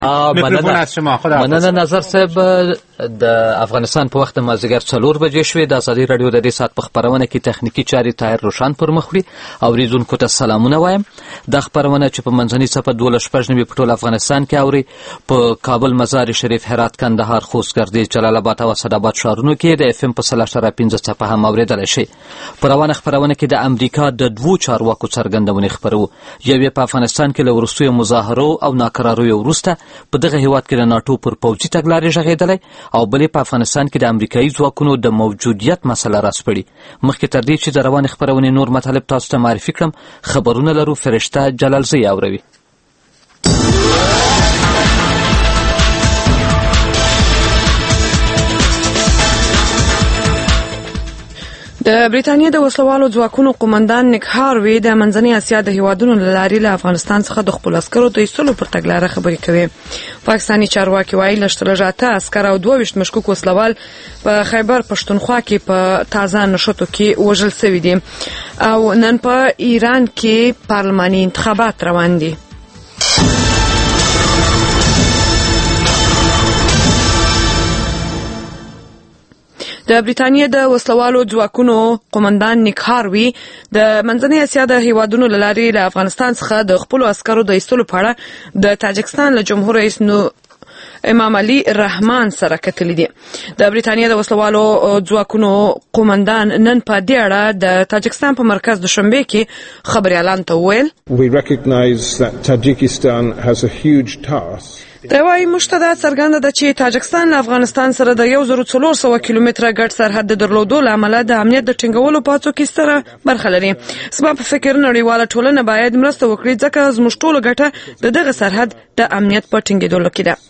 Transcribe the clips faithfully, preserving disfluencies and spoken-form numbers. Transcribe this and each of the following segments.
میکروفون از شما. خدا مننه نظر صاحب. د افغانستان په وخت مازدیګر څلور بجې شوې. د ازادي راډیو د دې ساعت په خپرونه کې تخنیکي چارې طاهر روشان پر مخ وړي. اورېدونکو ته سلامونه وایم. د خپرونه چې په منځنۍ څپه دولس شپږ نوي په ټول افغانستان کې اوري، په کابل، مزار شریف، هرات، کندهار، خوست، ګردیز، جلال آباد او اسداباد ښارونو کې د اف ام په سل اشاره پنځه څپه هم اورېدلی شي. په روانه خپرونه کې د امریکا د دوو چارواکو څرګندونې خپرو. یوې په افغانستان کې له وروستیو مظاهرو او ناکراریو وروسته په دغه هیواد کې د ناټو پر پوځي تګلارې غږېدلی، او بلې په افغانستان کې د امریکایي ځواکونو د موجودیت مسله راسپړي. مخکې تر دې چې د روانې خپرونې نور مطالب تاسو ته معرفي کړم، خبرونه لرو. فرشته جلالزی اوروي. د بریتانیا د وسلوالو ځواکونو قومندان نیک هاروي د منځنۍ اسیا د هیوادونو له لارې له افغانستان څخه د خپلو عسکرو د ایستلو پر تګلاره خبرې کوي. پاکستاني چارواکي وایي لږترلږه اته عسکر او دوه ویشت مشکوک وسلوال په خیبر پښتونخوا کې په تازه نښتو کې وژل سوي دي، او نن په ایران کې پارلماني انتخابات روان دي. د بریتانیا د وسلوالو ځواکونو قومندان نیک هاروي د منځنۍ اسیا د هیوادونو له لارې له افغانستان څخه د خپلو عسکرو د ایستلو په اړه د تاجکستان له جمهور رئیس نو امام علي رحمان سره کتلي دي. د بریتانیا د وسلوالو ځواکونو قومندان نن په دې اړه د تاجکستان په مرکز دوشنبه کې خبريالانو ته وویل: We recognize that Tajikistan has a huge task. دا وايي موږ ته دا څرګنده ده چې تاجکستان له افغانستان سره د یو زر څلور سوه کیلومتره ګډ سرحد د درلودو له امله د امنیت د ټینګولو په هڅو کې ستره برخه لري. زما په فکر نړیواله ټولنه باید مرسته وکړي، ځکه زموږ ټولو ګټه د دغه سرحد د امنیت په ټینګېدلو کې ده.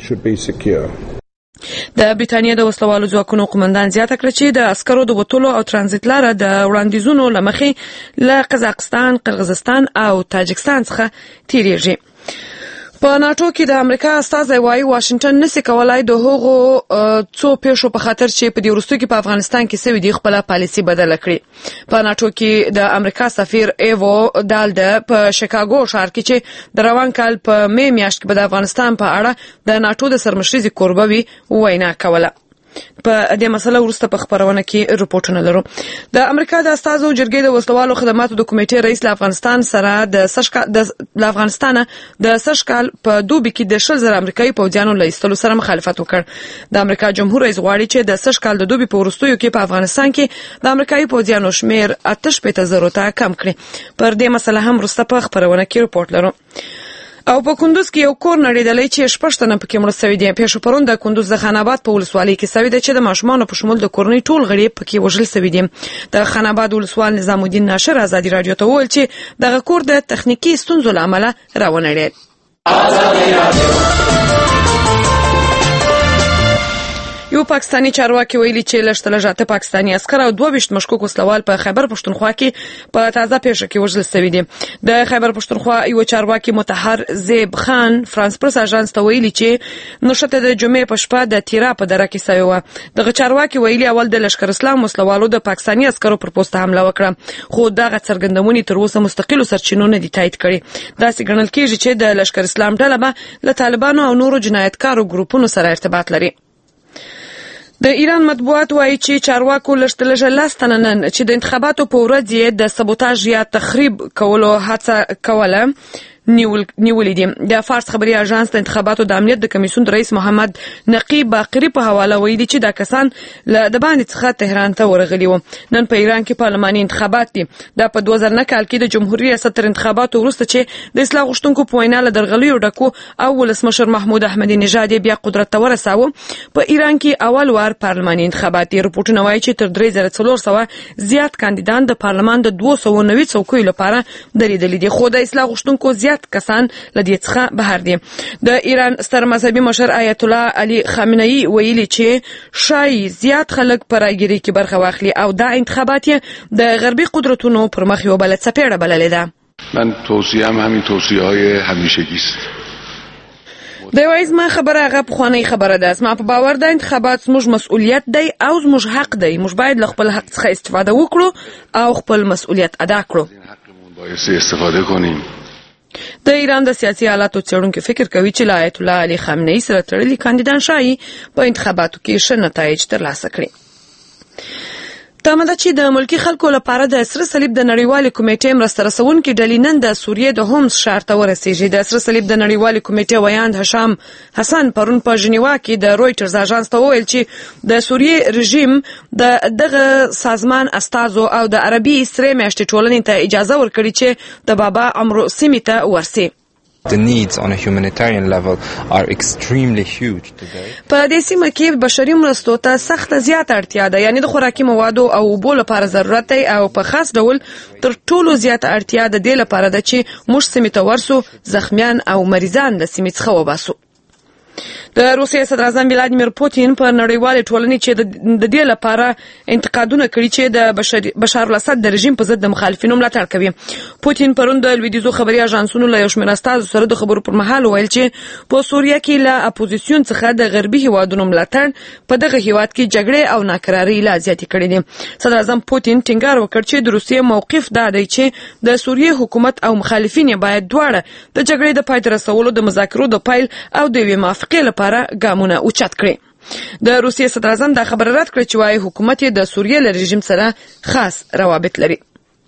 د بریتانیا د وسلوالو ځواکونو قومندان زیاته کړه چې د عسکرو د وټولو او ترانزیت لاره د وړاندیزونو له مخې له قزاقستان، قرغیزستان او تاجکستان څخه تیریږي. په ناټو کې د امریکا استازی وایي واشنگټن نسي کولای د هغو څو پیښو په خاطر چې په دې وروستیو کې په افغانستان کې سوي دي خپله پالیسي بدله کړي. په ناټو کې د امریکا سفیر ایوو دالده په شیکاګو ښار کې چې د روان کال په می میاشت کې به د افغانستان په اړه د ناټو د سرمشریزې کوربوي وینا کوله. په دې مسله وروسته په خبرونه کې رپورټونه لرو. د امریکا د استازو جرګې د وسلوالو خدماتو د کمیټې رئیس له افغانستان سره د سشکال د افغانستان د سشکال په دوبي کې د شل زره امریکایي پوځیانو له ایستلو سره مخالفت وکړ. د امریکا جمهور رئیس غواړي چې د سشکال د دوبي په وروستیو کې په افغانستان کې د امریکایي پوځیانو شمیر اته شپېته زرو ته کم کړي. پر دې مسله هم وروسته په خبرونه کې رپورټ لرو. او په کندوز کې یو کور نړیدلی چې شپږ تنه پکې مړه سوي دي. پیښه پرون د کندوز د خان آباد په ولسوالۍ کې سوي ده چې د ماشومانو په شمول د کورنۍ ټول غړي پکې وژل سوي دي. د خان آباد ولسوال نظام الدین ناشر ازادي راډیو ته وویل چې دغه کور د تخنیکي ستونزو له امله راونړېد. یو پاکستاني چارواکي ویلي چې لږترلږه اته پاکستاني عسکر او دوه ویشت مشکوک وسلوال په خیبر پښتونخوا کې په تازه پیښه کې وژل سوي دي. د خیبر پښتونخوا یو چارواکي مطهر زیب خان فرانس پرس اژانس ته ویلي چې نښته د جمعې په شپه د تیرا په دره کې سوې وه. دغه چارواکي ویلي اول د لشکر اسلام وسلوالو د پاکستاني عسکرو پر پوسټ حمله وکړه، خو دغه څرګندونې تر اوسه مستقلو سرچینو نه دي تایید کړي. داسې ګڼل کېږي چې د لشکر اسلام ډله به له طالبانو او نورو جنایتکارو ګروپونو سره ارتباط لري. د ایران مطبوعات وایي چې چارواکو لږترلږه لس تنه نن چې د انتخاباتو په ورځ یې د سبوتاژ یا تخریب کولو هڅه کوله نیولې دي. د فارس خبري اژانس د انتخاباتو د امنیت د کمیسیون رئیس محمد نقی باقری په حواله ویلي چې دا کسان له د باندې څخه تهران ته ورغلي وو. نن په ایران کې پارلماني انتخابات دي. دا په دوه زره نه کال کې د جمهوریت ریاست تر انتخاباتو وروسته چې د اصلاح غوښتونکو په وینا له درغلیو ډکو او ولسمشر محمود احمدي نژاد بیا قدرت ته ورساوه. په ایران کې اول وار پارلماني انتخابات دي. رپورټونه وایي چې تر درې زره څلور سوه زیات کاندیدان د پارلمان د دوه سوه نوي څوکیو لپاره درېدلي دي، خو د اصلاح غوښتونکو زیات کسان لدې څخه بهر دي. د ایران ستر مذهبي مشر آیت الله علي خامنه‌ای ویلي چې شای زیات خلک په راګیري کې برخه واخلي او دا انتخابات د غربي قدرتونو پر مخ یو بل څپېړه بللې ده. من توصیه‌ام همین توصیه‌های همیشگی است. د وایز ما خبره هغه پخوانی خبره ده. زما په باور د انتخابات زموږ مسؤلیت دی او زموږ حق دی. موږ باید له خپل حق څخه استفاده وکړو او خپل مسؤلیت ادا کړو. باید استفاده کنیم. د ایران د سیاسي حالاتو څېړونکي فکر کوي چې له آیت الله علي خامنه‌ای سره تړلي کاندیدان شایي په انتخاباتو کې ښه نتایج ترلاسه کړي. تمه ده چې د ملکی خلکو لپاره د سره صلیب د نړیوالې کمیټې مرسته رسونکي ډلې نن د سوریې د هومس ښار ته ورسیږي. د سره صلیب د نړیوالې کمیټې ویاند هشام حسن پرون په ژنیوا کې د رویټرز اژانس ته وویل چې د سوریې رژیم د دغه سازمان استازو او د عربي سرې میاشتې ټولنې ته اجازه ورکړي چې د بابا عمرو سیمې ته ورسي. The needs on a humanitarian level are extremely huge today. په دې سیمه کې بشري مرستو ته سخت زیات اړتیا ده، یعنی د خوراکي موادو او اوبو لپاره ضرورت دی او په خاص ډول تر ټولو زیات اړتیا د دې لپاره ده چې موږ سیمې ته ورسو، زخمیان او مریضان د سیمې څخه وباسو. د روسیې صدر اعظم ولادیمیر پوتین په نړیوالې ټولنې چې د دې لپاره انتقادونه کړي چې د بشار الاسد د رژیم په ضد د مخالفینو ملاتړ کوي. پوتین پرون د لویدیځو خبري اژانسونو له یو شمېر استازو سره د خبرو پر مهال ویل چې په سوریه کې له اپوزیسیون څخه د غربي هیوادونو ملاتړ په دغه هیواد کې جګړې او ناکراري لا زیاتې کړې دي. صدر اعظم پوتین ټینګار وکړ چې د روسیې موقف دا دی چې د سوریې حکومت او مخالفین باید دواړه د جګړې د پای ته رسولو د مذاکرو د پیل او د یوې موافقې لپاره ګامونه اوچت کړي. د روسیې صدر اعظم دا خبره رد کړه چې وايي حکومت د سوریې له رژیم سره خاص روابط لري.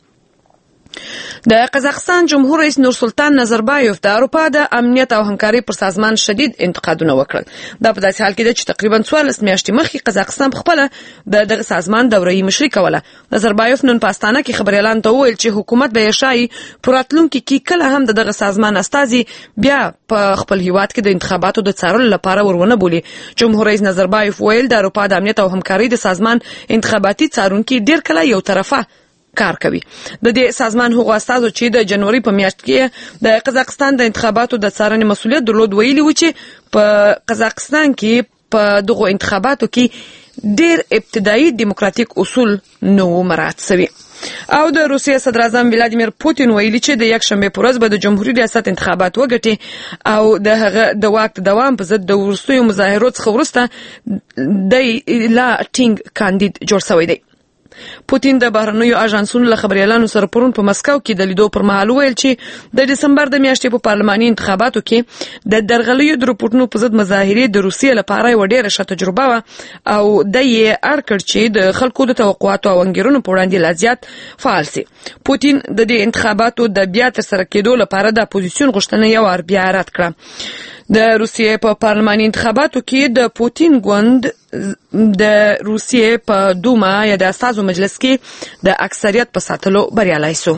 د قزاقستان جمهور رئیس نورسلطان نظربایوف د اروپا د امنیت او همکاري پر سازمان شدید انتقادونه وکړل. دا په داسې حال کې ده چې تقریبا څوارلس میاشتې مخکې قزاقستان خپله د دغه سازمان دوره‌یي مشري کوله. نظربایوف نن په استانه کې خبريالانو ته وویل چې حکومت به یې ښایي په راتلونکي کې کله هم د دغه سازمان استازي بیا په خپل هیواد کې د انتخاباتو د څارلو لپاره ورونه بولي. جمهور رئیس نظربایوف ویل د اروپا د امنیت او همکاري د سازمان انتخاباتي څارونکي ډېر کله یو طرفه کار کوي. د دې سازمان هغو استازو چې د جنوري په میاشت کې د قزاقستان د انتخاباتو د څارنې مسؤلیت درلود ویلي و چې په قزاقستان کې په دغو انتخاباتو کې ډېر ابتدایي دیموکراتیک اصول نه وو مراعات شوي. او د روسیې صدر اعظم ولادیمیر پوتین ویلي چې د یکشنبې په ورځ به د جمهوریت ریاست انتخابات وګټي او د هغه د واک دوام په ضد د وروستیو مظاهرو څخه وروسته د لا ټینګ کاندید جوړ شوی دی. پوتین د بهرنیو اژانسونو له خبريالانو سره پرون په مسکو کې د لیدو پر مهال ویل چې د دسمبر د میاشتې په پارلماني انتخاباتو کې د درغلیو د رپورټونو په ضد مظاهرې د روسیې لپاره یوه ډېره ښه تجربه وه او د یې اړ کړ چې د خلکو د توقعاتو او انګېرنو په وړاندې لا زیات فعال سي. پوتین د دې انتخاباتو د بیا ترسره کېدو لپاره د اپوزیسیون غوښتنه یو وار بیا رد کړه. د روسیې په پارلماني انتخاباتو کې د پوتین ګوند د روسیې په دوما یا د استازو مجلس کې د اکثریت په ساتلو بریالی سو.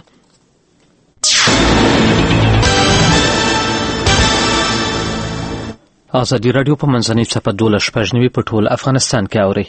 ازادي راډیو په منځنۍ چپه دولس شپږ نوي په ټول افغانستان کې اوري.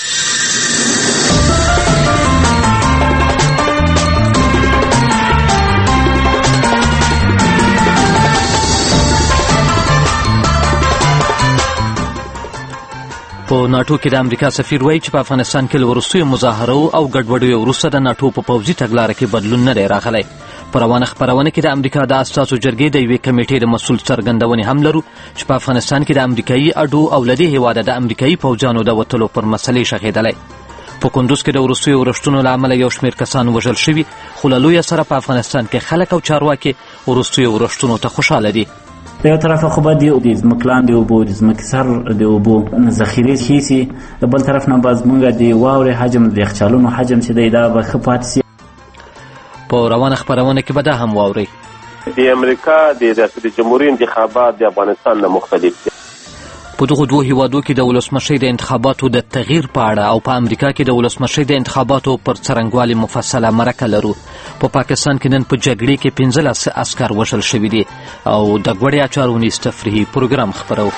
په ناټو کې د امریکا سفیر وایي چې په افغانستان کې له وروستیو مظاهرو او ګډوډیو وروسته د ناټو په پوځي تګلاره کې بدلون نه دی راغلی. په روانه خپرونه کې د امریکا د اساسو جرګې د یوې کمیټې د مسؤل څرګندونې هم لرو چې په افغانستان کې د امریکایي اډو او له دې هېواده د امریکایي پوځیانو د وتلو پر مسلې شغېدلی. په کندوز کې د وروستیو ورښتونو له امله یو شمېر کسان وژل شوي، خو له لویه سره په افغانستان کې خلک او چارواکي وروستیو ورښتونو ته خوشحاله دي. د یو طرفه خو به د ځمکې لاندې اوبو د ځمکې سر د اوبو ذخیرې ښې سي، د بل طرف نه به زموږ د واورې حجم د یخچالونو حجم چې دی دا به ښه پاتې سي. په روانه خپرونه کې به دا هم واورئ. د امریکا د ریاست جمهوریت انتخابات د افغانستان نه مختلف دي. په دغو دوه هیوادو کې د ولسمشۍ د انتخاباتو د تغییر په اړه او په امریکا کې د ولسمشۍ د انتخاباتو پر څرنګوالي مفصله مرکه لرو. په پاکستان کې نن په جګړې کې پنځلس عسکر وژل شوي دي او د ګوړې اچارو نیز تفریحي پروګرام خپرو.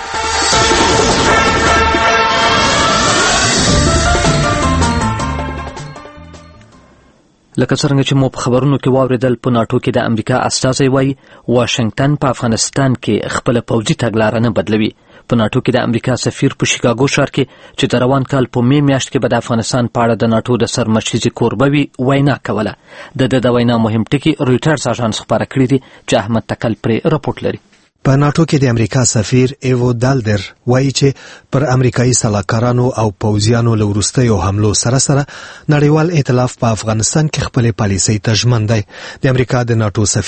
لکه څرنګه چې مو په خبرونو کې واورېدل، په ناټو کې د امریکا استازی وایي واشنګټن په افغانستان کې خپله پوځي تګلاره نه بدلوي. په ناټو کې د امریکا سفیر په شیکاګو ښار کې چې د روان کال په می میاشت کې به د افغانستان په اړه د ناټو د سرمشیزې کوربه وي وینا کوله. د ده د وینا مهم ټکي رویټرز اژانس خپاره کړي دي چې احمد تکل پرې رپورټ لري. په ناټو کې د امریکا سفیر ایوو دالدر وایي چې پر امریکایي سلاکارانو او پوځیانو له وروستیو حملو سره سره نړیوال ائتلاف په افغانستان کې خپلې پالیسۍ ته ژمن دی. د امریکا د ناټو سفیر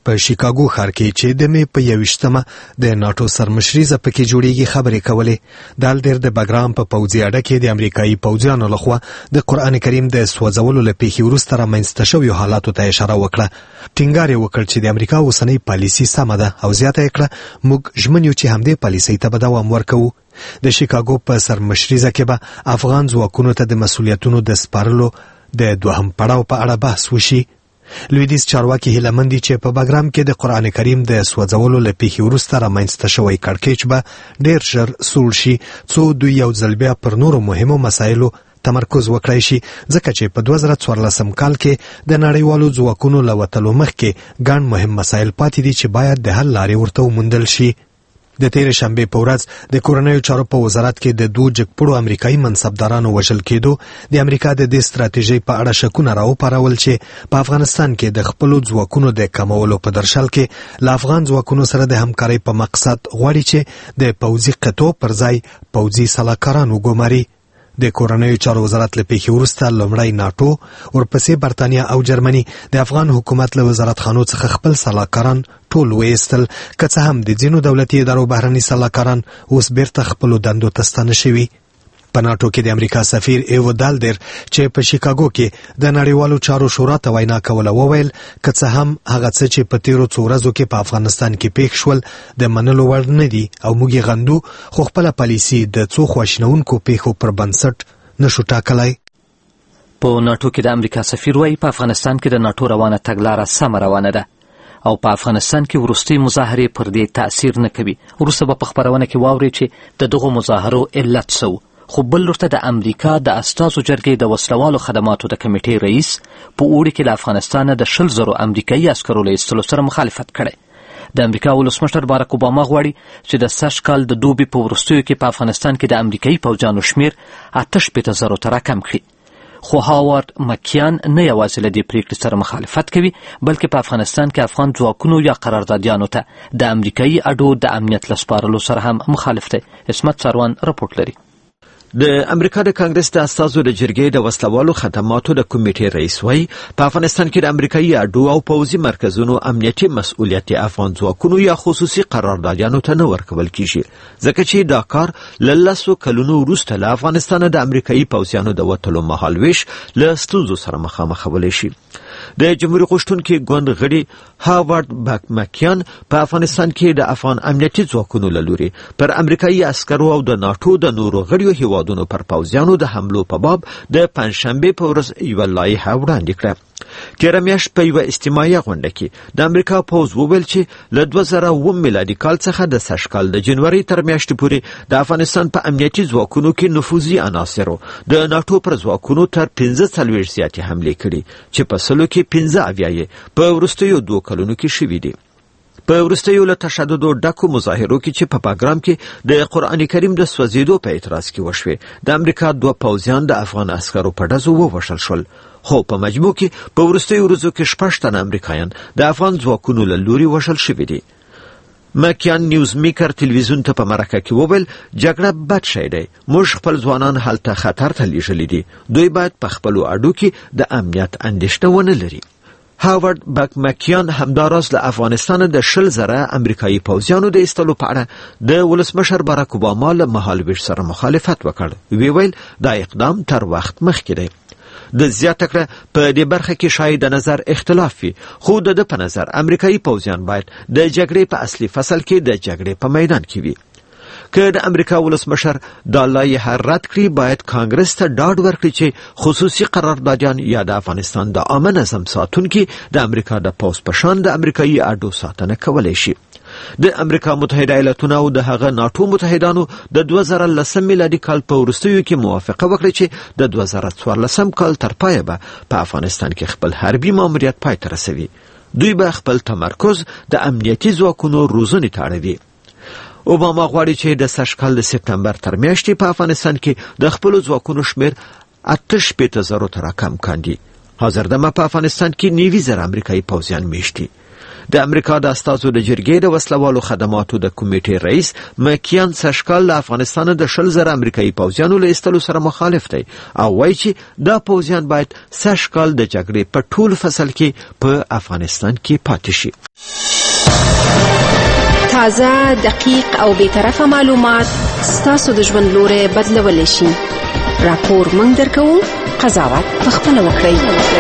په شیکاګو ښار کې چې د مې په یویشتمه د ناتو سرمشریزه پکې جوړیږي خبرې کولې. دالدر د بګرام په پوځي اډه کې د امریکایي پوځیانو لخوا د قرآن کریم د سوځولو له پیښې وروسته رامنځته شویو حالاتو ته اشاره وکړه. ټینګار یې وکړ چې د امریکا اوسنۍ پالیسي سمه ده او زیاته یې کړه موږ ژمن یو چې همدې پالیسۍ ته به دوام ورکوو. د شیکاګو په سرمشریزه کې به افغان ځواکونو ته د مسؤلیتونو د سپارلو د دوهم پړاو په اړه بحث وشي. لویدیځ چارواکي هیله مند دي چې په بګرام کې د قرآن کریم د سوځولو له پیښې وروسته رامنځته شوی کړکېچ به ډېر ژر سوړ شي څو دوی یو ځل بیا پر نورو مهمو مسایلو تمرکز وکړای شي ځکه چې په دوه زره څوارلسم کال کې د نړیوالو ځواکونو له وتلو مخکې ګڼ مهم مسایل پاتې دي چې باید د حل لارې ورته وموندل شي. د تېرې شنبې په ورځ د کورنیو چارو په وزارت کې د دوه جګپړو امریکایي منصبدارانو وژل کېدو د امریکا د دې ستراتیژۍ په اړه شکونه راوپارول چې په افغانستان کې د خپلو ځواکونو د کمولو په درشل کې له افغان ځواکونو سره د همکارۍ په مقصد غواړي چې د پوځي قطعو پر ځای پوځي سلاکاران وګوماري. د کورنیو چارو وزارت له پیښې وروسته لومړی ناټو ورپسې برتانیا او جرمني د افغان حکومت له وزارتخانو څخه خپل سلاکاران ټول ویستل که څه هم د ځینو دولتي ادارو بهرني سلاکاران اوس بیرته خپلو دندو ته ستانه شوي. په ناټو کې د امریکا سفیر ایو دالدر چې په شیکاګو کې د نړیوالو چارو شورا ته وینا کوله وویل که څه هم هغه څه چې په تیرو څو ورځو کې په افغانستان کې پیښ شول د منلو وړ نه دي او موږ یې غندو خو خپله پالیسي د څو خواشینونکو پیښو پر بنسټ نشو ټاکلی. په ناټو کې د امریکا سفیر وایي په افغانستان کې د ناټو روانه تګلاره سمه روانه ده او په افغانستان کې وروستۍ مظاهرې پر دې تاثیر نه کوي. وروسته به په خپرونه کې واورئ چې د دغو مظاهرو علت څه و. خو بل لورته د امریکا د استازو جرګې د وسلوالو خدماتو د کمیټې رئیس په اوړي کې له افغانستانه د شل زرو امریکایي عسکرو له ایستلو سره مخالفت کړی. د امریکا ولسمشر باراک اوباما غواړي چې د سږ کال د دوبي په وروستیو کې په افغانستان کې د امریکایي پوځیانو شمیر اته شپېته زرو ته راکم کړي. خو هاوارد مکیان نه یوازې له دې پریکړې سره مخالفت کوي بلکې په افغانستان کې افغان ځواکونو یا قراردادیانو ته د امریکایي اډو د امنیت له سپارلو سره هم مخالف دی. عصمت ساروان رپورټ لري. د امریکا د کانګرس د استازو د جرګې د وسلوالو خدماتو د کمیټې رئیس وایي په افغانستان کې د امریکایي اډو او پوځي مرکزونو امنیتي مسؤلیت افغان ځواکونو یا خصوصي قراردادیانو ته نه ورکول کیږي ځکه چې دا کار له لسو کلونو وروسته له افغانستانه د امریکایي پوځیانو د وتلو مهالویش له ستونزو سره مخامخولی شي. د جمهوریت غوښتونکي ګوند غړي هاوارد بکمکیان په افغانستان کې د افغان امنیتي ځواکونو له لوري پر امریکایي عسکرو او د ناټو د نورو غړیو هیوادونو پر پوځیانو د حملو په باب د پنجشنبې په ورځ یوه لایحه وړاندې کړه. تېره میاشت په یوه اجتماعي غونډه کې د امریکا پوځ وویل چې له دوه زره اووه میلادي کال څخه د سږ کال د جنوري تر میاشتې پورې د افغانستان په امنیتي ځواکونو کې نفوذي عناصرو د ناټو پر ځواکونو تر پنځه څلوېښت زیاتې حملې کړي چې په سلو کې پنځه اویا یې په وروستیو دوه کلونو کې شوي دي. په وروستیو له تشددو ډکو مظاهرو کې چې په بګرام کې د قرآن کریم د سوځېدو په اعتراض کې وشوې د امریکا دوه پوځیان د افغان عسکرو په ډزو ووژل شول. خو په مجموع کې په وروستیو ورځو کې شپږ تنه امریکایان د افغان ځواکونو له لوري وژل شوي دي. مکیان نیوز میکر تلویزیون ته په مرکه کې وویل جګړه بد شی دی. موږ خپل ځوانان هلته خطر ته لیږلي دي. دوی باید په خپلو اډو کې د امنیت اندېښنه ونه لري. هاوارد بکمکیان همداراز له افغانستان د شل زره امریکایي پوځیانو د ایستلو په اړه د ولسمشر باراک اوباما له مهالویش سره مخالفت وکړ. وی ویل دا اقدام تر وخت مخکې دی. د زیاته کړه په دې برخه کې شاید د نظر اختلاف وي خو د ده په نظر امریکایي پوځیان باید د جګړې په اصلي فصل کې د جګړې په میدان کې وي. که د امریکا ولسمشر دا لایحه رد کړي باید کانګرس ته ډاډ ورکړي چې خصوصي قراردادیان یا د افغانستان د عامه نظم ساتونکي د امریکا د پوځ په شان د امریکایي اډو ساتنه کولی شي. د امریکا متحده ایالتونه او د هغه ناټو متحدانو د دوه زره لسم میلادي کال په وروستیو کې موافقه وکړه چې د دوه زره څوارلسم کال تر پایه به په افغانستان کې خپل حربي ماموریت پای ته رسوي. دوی به خپل تمرکز د امنیتي ځواکونو روزنې ته اړوي. اوباما غواړي چې د سږ کال د سپتمبر تر میاشتې په افغانستان کې د خپلو ځواکونو شمیر اته شپېته زرو ته راکم کاندي. حاضردمه په افغانستان کې نوي زره امریکایي پوځیان میشتي. د امریکا د استازو د جرګې د وسلوالو خدماتو د کمیټې رئیس مکیان سشکال د افغانستان د شل زره امریکایي پوځیانو له ایستلو سره مخالف دی او وایي چې دا پوځیان باید سشکال د جګړې په ټول فصل کې په افغانستان کې پاتې شي. تازه، دقیق او بی‌طرفه معلومات ستاسو د ژوند لوري بدلولی شي. راپور موږ درکوو، قضاوت پخپله وکړئ.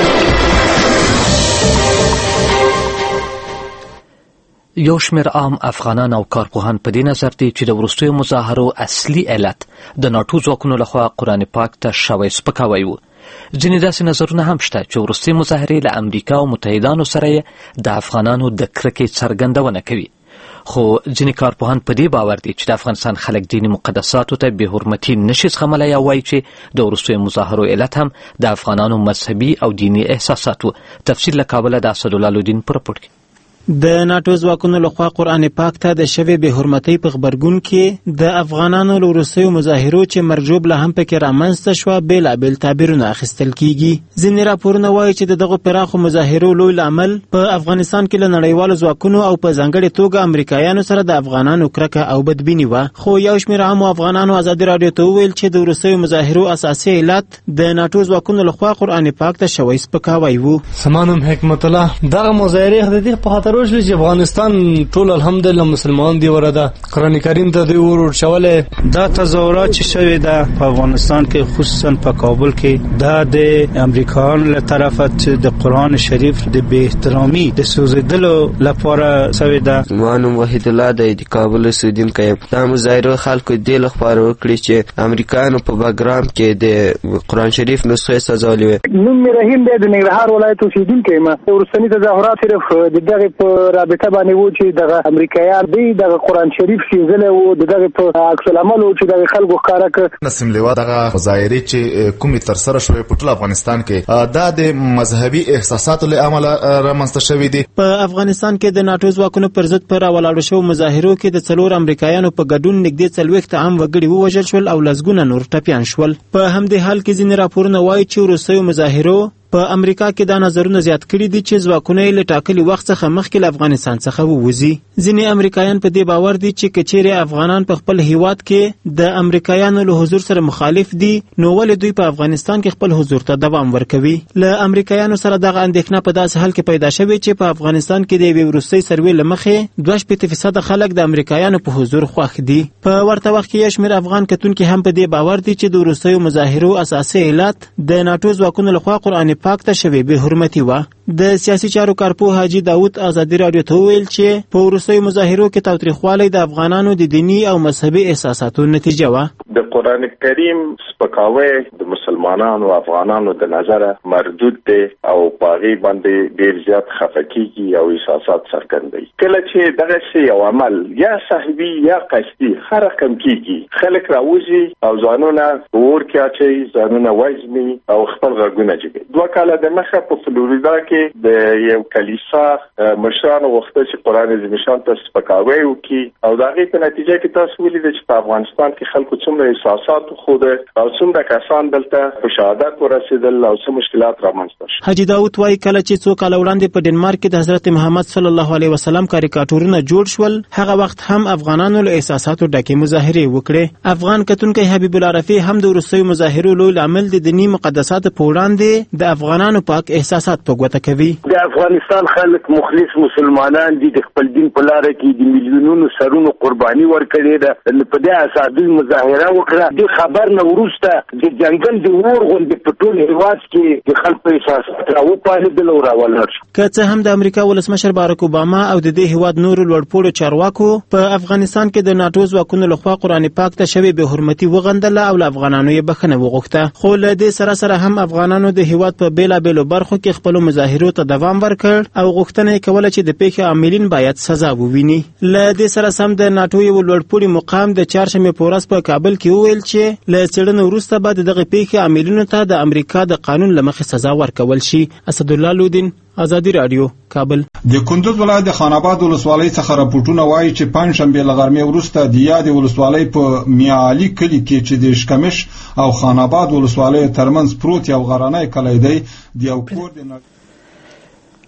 یو شمېر عام افغانان او کارپوهان په دې نظر دي چې د وروستیو مظاهرو اصلي علت د ناټو ځواکونو لخوا قرآن پاک ته شوی سپکاوی و. ځینې داسې نظرونه هم شته چې وروستۍ مظاهرې له امریکا او متحدانو سره یې د افغانانو د کرکې څرګندونه کوي. خو ځینې کارپوهان په دې باور دي چې د افغانستان خلک دیني مقدساتو ته بې حرمتي نشي زغملی او وایي چې د وروستیو مظاهرو علت هم د افغانانو مذهبي او دیني احساسات و. تفصیل له کابله د اسدالله لودین په رپورټ کې. د ناټو ځواکونو لخوا قرآن پاک ته د شوې بې حرمتۍ په غبرګون کې د افغانانو له وروستیو مظاهرو چې مرجوب له هم پکې رامنځته شوه بېلابېل تعبیرونه اخیستل کیږي. ځینې راپورونه وایي چې د دغو پراخو مظاهرو لوی لامل په افغانستان کې له نړیوالو ځواکونو او په ځانګړې توګه امریکایانو سره د افغانانو کرکه او بدبیني وه. خو یو شمېر عامو افغانانو ازادي راډیو ته وویل چې د وروستیو مظاهرو اساسي علت د ناټو ځواکونو لخوا قرآن پاک ته شوی سپکاوی و. زما نوم حکمت الله. دغه مظاهرې د دې په خاطر وشوې چې افغانستان ټول الحمدلله مسلمان دی ورده قرآن کریم ته دی ور ورچولې. دا تظاهرات چې شوې ده په افغانستان کې خصوصا په کابل کې دا د امریکایانو له طرفه د قرآن شریف د بې احترامي د سوځېدلو لپاره شوې ده. زما نوم وحید الله دی، د کابل اوسېدونکی یم. دا مظاهره خلکو دې لپاره وکړي چې امریکایانو په بګرام کې د قرآن شریف نسخې سوځولې وې. نوم مې رحیم دی، د ننګرهار ولایت اوسېدونکی یم. وروستني تظاهرات صرف د دغې په رابطه باندې وو چې دغه امریکایان دی دغه قرآن شریف سوځولی و، د دغې په عکس العمل و چې دغه خلکو ښکاره کړ. نسیم لیوا دغه مظاهرې چې کومې ترسره شوې په ټول افغانستان کې دا د مذهبي احساساتو له امله رامنځته شوې دي. په افغانستان کې د ناټو ځواکونو پر ضد پر راولاړو شوو مظاهرو کې د څلور امریکایانو په ګډون نږدې څلوېښت عام وګړي ووژل شول او لسګونه نور ټپیان شول. په همدې حال کې ځینې راپورونه وایي چې وروستیو مظاهرو په امریکا کې دا نظرونه زیات کړي دي چې ځواکونه یې له ټاکلي وخت څخه مخکې له افغانستان څخه ووځي. ځینې امریکایان په دې باور دي چې که چیرې افغانان په خپل هیواد کې د امریکایانو له حضور سره مخالف دي نو ولې دوی په افغانستان کې خپل حضور ته دوام ورکوي. له امریکایانو سره دغه اندېښنه په داسې حال کې پیدا شوې چې په افغانستان کې د یوې وروستۍ سروې له مخې دوه شپېته فیصده خلک د امریکایانو په حضور خوښ دي. په ورته وخت کې یو شمېر افغان کتونکي هم په دې باور دي چې د وروستیو مظاهرو اساسي علت د ناټو ځواکونو لخوا قرآن پاک ته شوې بې حرمتي وه. د سیاسي چارو کارپوه حاجي داود ازادي راډیو ته وویل چې په وروستیو مظاهرو کې تاوتریخوالی د افغانانو د دیني او مذهبي احساساتو نتیجه وه. د قرآن کریم سپکاوی د مسلمانانو افغانانو د نظره مردود دی او په هغې باندې ډېر زیات خفه کېږي او احساسات څرګندوي. کله چې دغسې یو عمل یا صحوي یا قصدي هر رقم کېږي خلک راوځي او ځانونه په اور کې اچوي، ځانونه وژني او خپل غږونه جګوي. دوه کاله دمخه په فلوریدا کې د یو کلیسا مشرانو غوښتل چې قرآن عظیم شان ته سپکاوی وکړي او د هغې په نتیجه کې تاسو ولیدل چې په افغانستان کې خلکو څومره احساسات وښوده او څومره کسان دلته په شهادت ورسېدل او څه مشکلات رامنځته شول. حاجي داود وایي کله چې څو کاله وړاندې په ډنمارک کې د حضرت محمد صلی الله علیه وسلم کاریکاتورونه جوړ شول هغه وخت هم افغانانو له احساساتو ډکې مظاهرې وکړې. افغان کتونکی حبیب الله رفیع هم د وروستیو مظاهرو لوی لامل د دیني مقدساتو په وړاندې د افغانانو پاک احساسات په ګوته کوي. د افغانستان خلک مخلص مسلمانان دي، د خپل دین په لاره کې د میلیونونو سرونو قرباني ورکړې ده. په دې اساس دوی مظاهره وکړه. د خبر نه وروسته د جنګل د اور غوندې په ټول هېواد کې د خلکو احساسات راوپارېدل او راولاړ شول. که څه هم د امریکا ولسمشر بارک اوباما او د دې هېواد نورو لوړپوړو چارواکو په افغانستان کې د ناټو ځواکونو لخوا قرآن پاک ته شوې بې حرمتي وغندله او له افغانانو یې بخښنه وغوښته، خو له دې سره سره هم افغانانو د هېواد په بېلابېلو برخو کې خپلو مظاهرو ته دوام ورکړ او غوښتنه یې کوله چې د پیښې عاملین باید سزا وویني. له دې سره سم د ناټو یو لوړپوړي مقام د چهارشنبې په ورځ په کابل کې وویل چې له څېړنې وروسته به د دغې پیښې عاملینو ته د امریکا د قانون له مخې سزا ورکول شي. اسدالله لودین، ازادي راډیو، کابل. د کندوز ولایت د خان آباد ولسوالۍ څخه راپورټونه وایي چې پنځشنبې له غرمې وروسته د یادې ولسوالۍ په میاعلي کلي کې چې د شکمش او خان آباد ولسوالیو ترمنځ پروت یو غرنی کلی دی د یو کور د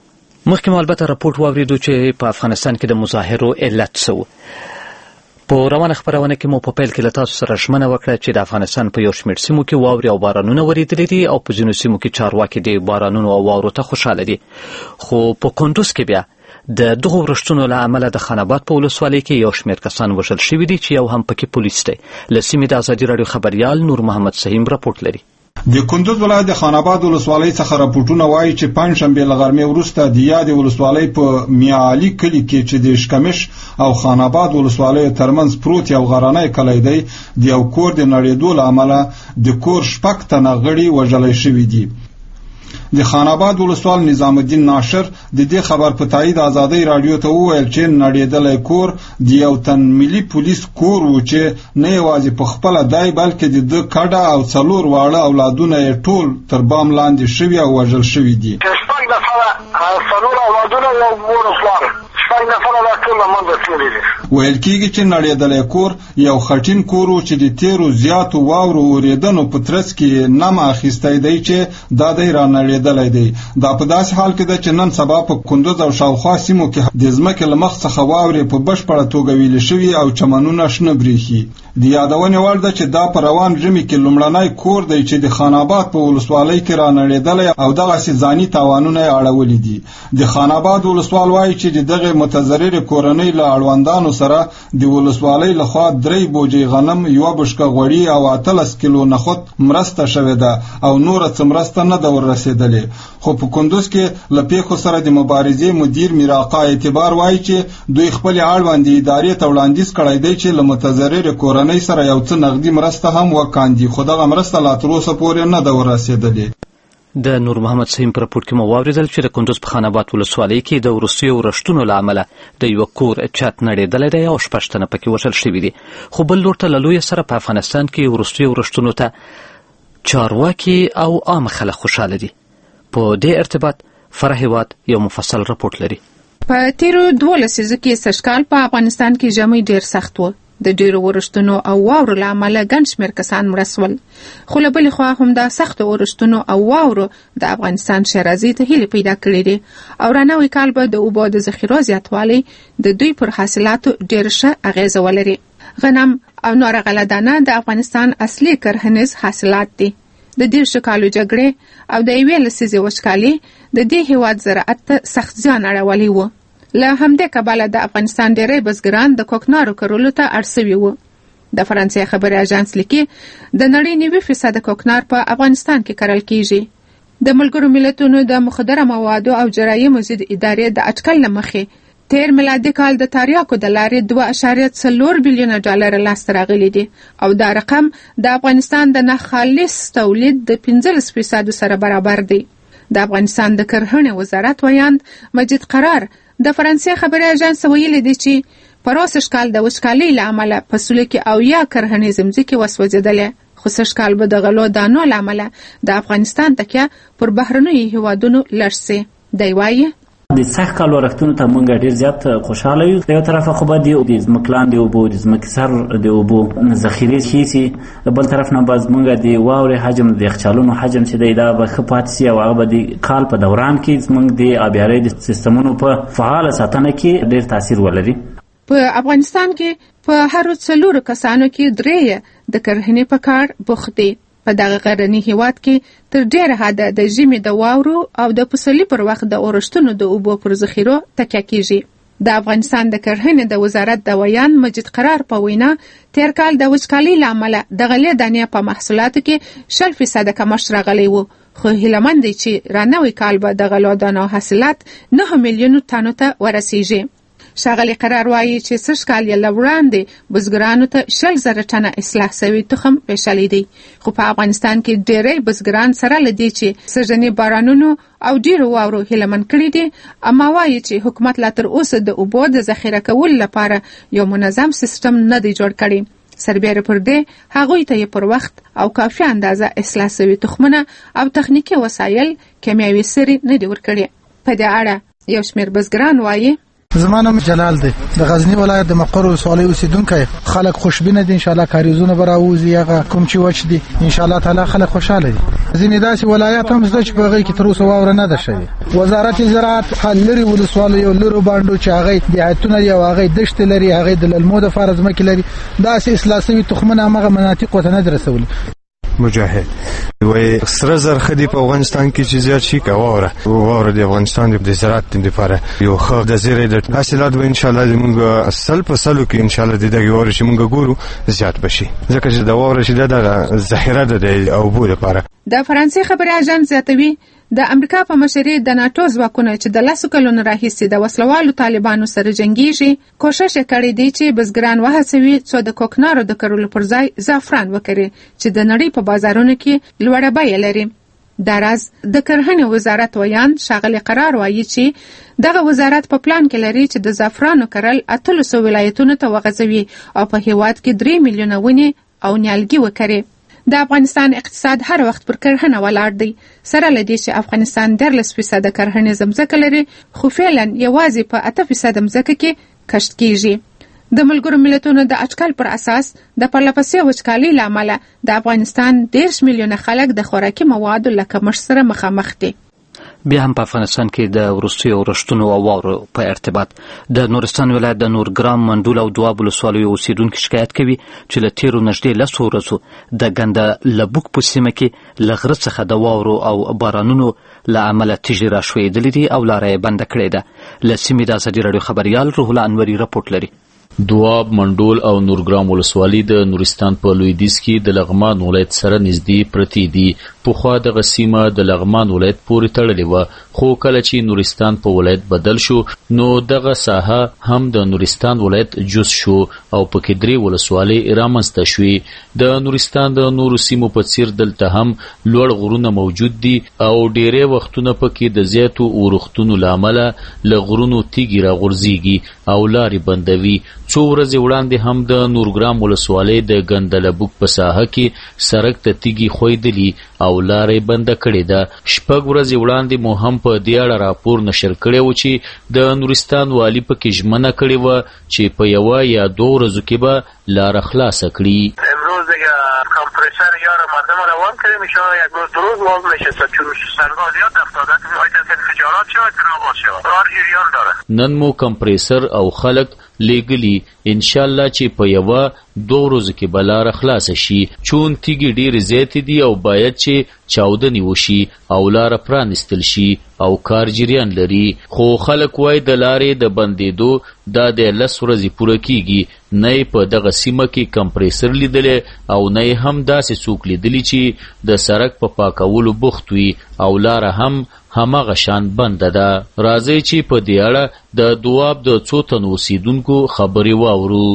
مخکې مو البته راپورټ واورېدو چې په افغانستان کې د مظاهرو علت څه و. په روانه خپرونه کې مو په پیل کې له تاسو سره ژمنه وکړه چې د افغانستان په یو شمېر سیمو کې واورې او بارانونه ورېدلي دي او په ځینو سیمو کې چارواکي د بارانونو او واورو ته خوشحاله دي. خو په کندوز کې بیا د دغو ورښتونو له امله د خان آباد په ولسوالۍ کې یو شمېر کسان وژل شوي دي چې یو هم پکې پولیس دی. له سیمې د ازادي راډیو خبریال نور محمد سهیم راپورټ لري. د کندوز ولایت د خان آباد ولسوالۍ څخه راپورټونه وایي چې پنځشنبه له غرمې وروسته د یادې ولسوالۍ په میاعلي کلي کې چې د شکمش او خان آباد ولسوالیو ترمنځ پروت یو غرنی کلی دی د یو کور د نړېدو له امله د کور شپږ تنه غړي وژل شوي دي. د خان آباد ولسوال نظام الدین ناشر د دې خبر په تایید ازادي رادیو ته وویل چې نړېدلی کور د یو تن ملي پولیس کور و چې نه یوازې په خپله دی بلکې د ده کډه او څلور واړه اولادونه یې ټول تر بام لاندې شوي او وژل شوي دي. شپږ نفره څلور اولادونه یو مور او پلار شپږ نفره دا ټول له منځه تللي دي. ویل کېږي چې نړېدلی کور یو خټین کور و چې د تیرو زیاتو واورو اورېدنو په ترڅ کې نم اخیستی دی چې دا دی را نړېدلی دی. دا په داسې حال کې ده چې نن سبا په کندوز او شاوخوا سیمو کې د ځمکې له مخ څخه واورې په بشپړه توګه ویلې شوي او چمنونه شنه برېښي. د یادونې وړ ده چې دا په روان ژمي کې لومړنی کور دی چې د خان آباد په ولسوالۍ کې را نړېدلی او دغسې ځاني تاوانونه یې اړولي دي. د خان آباد ولسوال وایي چې د دغې متضررې کورنۍ له اړوندانو سره د ولسوالۍ لخوا درې بوجۍ غنم، یوه بشکه غوړي او اتلس کیلو نخود مرسته شوې ده او نوره څه مرسته نه ده وررسېدلې. خو په کندوز کې له پیښو سره د مبارزې مدیر میراقا اعتبار وایي چې دوی خپلې اړوندې ادارې ته وړاندیز کړی دی چې له متضررې کورنۍ سره یو څه نغدي مرسته هم وکاندي، خو دغه مرسته لا تر اوسه پورې نه ده وررسېدلې. د نور محمد سهیم په راپورټ کې مو واورېدل چې د کندوز په خان آباد ولسوالۍ کې د وروستیو ورښتونو له امله د یوه کور چت نړېدلی دی او شپږ تنه پکې وژل شوي دي. خو بل لور ته له لویه سره په افغانستان کې وروستیو ورښتونو ته چارواکي او عام خلک خوشحاله دي. په دې ارتباط فرح هیواد یو مفصل راپورټ لري. په تیرو دولسیزو کې سږکال په افغانستان کې ژمی ډېر سخت و. د ډېرو ورښتونو او واورو له امله ګڼ شمېر کسان مړه سول. خو له بلې خوا هم د سختو ورښتونو او واورو د افغانستان شیرازي ته هیلې پیدا کړې دي او رانوی کال به د اوبو د ذخیرو زیاتوالی د دوی پر حاصلاتو ډېر ښه اغیزه ولري. غنم او نوره غله د افغانستان اصلي کرهنیز حاصلات دي. د دېرشو کالو جګړې او د یوې لسیزې وچکالي د دې هېواد زراعت ته سخت زیان اړولی و. له همدې کبله د افغانستان ډېری بزګران د کوکنارو کرلو ته اړ سوي وو. د فرانسې خبري اژانس لیکي د نړۍ نوي فیصده کوکنار په افغانستان کې کرل کیږي. د ملګرو ملتونو د مخدره موادو او جرایمو ضد ادارې د اټکل له مخې تیر میلادي کال د تریاکو د لارې دوه اعشاریه څلور بیلیونه ډالر لاسته راغلي دي او دا رقم د افغانستان د ناخالص تولید د پنځلس فیصدو سره برابر دی. د افغانستان د کرهڼې وزارت ویاند مجید قرار د فرانسې خبري اژانس ویلي دی چې په روسش کال د وچکالۍ له امله فصلو کې اویا کرهڼیزې مځکې وسوځېدلې، خو سږ کال به د غلو دانو له امله د افغانستان تکیه پر بهرنیو هیوادونو لږ سي. دی وایي د سخت کال ورښتونو ته موږ ډېر زیات خوشحاله یو. د یو طرفه خو به د ځمکې لاندې اوبو د ځمکې سر د اوبو ذخیرې ښې سي، بل طرف نه به زموږ د واورې حجم د یخچالونو حجم چې دی دا به ښه پاتې سي او هغه به د کال په دوران کې زموږ د آبیارۍ د سیستمونو په فعاله ساتنه کې ډېر تاثیر ولري. په افغانستان کې په هرو څلورو کسانو کې درې د کرهڼې په کار بوخت دي. په دغه غرني هیواد کې تر ډېره حده د ژمي د واورو او د پسرلي پر وخت د اورښتونو د اوبو پر ذخیرو تکیه کیږي. د افغانستان د کرهڼې د وزارت د ویان مجید قرار په وینا تیر کال د وچکالۍ له امله د غلې دانې په محصولاتو کې شل فیصده کمښت راغلی و، خو هیلهمند دی چې رانوی کال به د غلو دانو حاصلات نه میلیونو تنو ته ورسیږي. ښاغلي قرار وایي چې سږ کال یې له وړاندې بزګرانو ته شل زره ټنه اصلاح سوي تخم ویشلی دی، خو په افغانستان کې ډېری بزګران سره له دې چې سږني بارانونو او ډېرو واورو هیلهمن کړي دي، اما وایي چې حکومت لا تر اوسه د اوبو د ذخیره کولو لپاره یو منظم سیستم نه دی جوړ کړی. سربیره پر دې هغوی ته یې پر وخت او کافي اندازه اصلاح سوي تخمونه او تخنیکي وسایل کیمیاوي سرې نه دي ورکړي. په دې اړه یو شمېر بزګران وایي زما نوم جلال دی، د غزنی ولایت د مقر ولسوالۍ اوسیدونکی. خلک خوشبینه دي، ان شاء الله کاریزونه به راوځي، هغه کوم چې وچ دي ان شاء الله تعالی خلک خوشاله دي. ځینې داسې ولایات هم شته چې په هغې کې تر اوسه واوره نه ده شوې. وزارت زراعت لرې ولسوالیو لرو باندو چې هغې دیهاتونه دي او هغې دښتې لري، هغې د للمو دپاره ځمکې لري، داسې اصلاح سوي تخمونه همغه مناطقو ته نه دي رسولي. مجاهد وای سره زر خدي په افغانستان کې چې زیات شي کا واوره واوره د افغانستان د زراعت لپاره یو ښه د زیرې د حاصلات به ان شاء الله زموږ اصل په سلو کې ان شاء الله د دغه واوره چې موږ ګورو زیات بشي، ځکه چې د واوره چې د ذخیره ده او بو لپاره. د فرانسې خبري اژانس زیاتوي د امریکا په مشرۍ د ناتو ځواکونه چې د لسو کلونو راهیسې د وسلوالو طالبانو سره جنګیږي کوشش کړی دی چې بزګران وهڅوي څو د کوکنارو د کرلو پر ځای زعفران وکړي چې د نړۍ په بازارونو کې لوړه بیه لري. دا راز د کرهنې وزارت ویان ښاغلی قرار وایي چې دغه وزارت په پلان کې لري چې د زعفرانو کرل اتلسو ولایتونو ته وغځوي او په هیواد کې درې میلیونه ونې او نیالګي وکړي. د افغانستان اقتصاد هر وخت پر کرهنه ولاړ دی، سره له دې چې افغانستان دیارلس فیصده کرهنیزه ځمکه لري، خو فعلا یوازې په اته فیصده ځمکه کې کښت کیږي. د ملګرو ملتونو د اټکل پر اساس د پرلپسې وچکالۍ له امله د افغانستان دېرش میلیونه خلک د خوراکي موادو له کمښت سره مخامخ دي. بیا هم په افغانستان کې د وروستیو ورښتونو او واورو په ارتباط د نورستان ولایت د نورګرام، منډول او دواب ولسوالیو اوسیدونکي شکایت کوي چې له تیرو نږدې لسو ورځو د ګنده لبوک په سیمه کې له غره څخه د واورو او بارانونو له امله تیږې راښویېدلې دي او لاره یې بنده کړې ده. له سیمې د ازادي راډیو خبریال روح الله انوري رپورټ لري. دواب، منډول او نورګرام ولسوالي د نورستان په لویدیځ کې د لغمان ولایت سره نږدې پرتې دي. پخوا دغه سیمه د لغمان ولایت پورې تړلې وه، خو کله چې نورستان په ولایت بدل شو نو دغه ساحه هم د نورستان ولایت جز شو او پکې درې ولسوالۍ رامنځته شوې. د نورستان د نورو سیمو په څیر دلته هم لوړ غرونه موجود دي او ډېری وختونه پکې د زیاتو اورښتونو له امله له غرونو تیږې راغورځېږي او لارې بندوي. څو ورځې وړاندې هم د نورګرام ولسوالۍ د ګندلبوک په ساحه کې سړک ته تیږې ښویدلي او لارې بنده کړې ده. شپږ ورځې وړاندې مو هم په دې اړه راپور نشر کړی و چې د نورستان والي پکې ژمنه کړې وه چې په یوه یا دوه ورځو کې به لاره خلاصه کړي. امروز دیگه کمپرسر یار مردم روان کردیم میشه یک روز دو روز واز نشسته چون سرگاه زیاد افتاده که باید از انفجارات شود که آغاز شود راه جریان داره. نن مو کمپرسر او خلق لګلی ان شاء الله چې په یوه دوه ورځو کې به لاره خلاصه شي، چون تیږې ډېرې زیاتې دي او باید چې چاودنې وشي او لاره پرانیستل شي او کار جریان لري. خو خلک وایي د لارې د بندېدو دا د لس ورځې پوره کیږي، نه یې په دغه سیمه کې کمپریسر لیدلی او نه یې هم داسې څوک لیدلی چې د سړک په پاکولو بوخت وي او لاره هم هماغه شان بنده ده. راځئ چې په دې اړه د دواب د څو تنو اوسیدونکو خبرې واورو.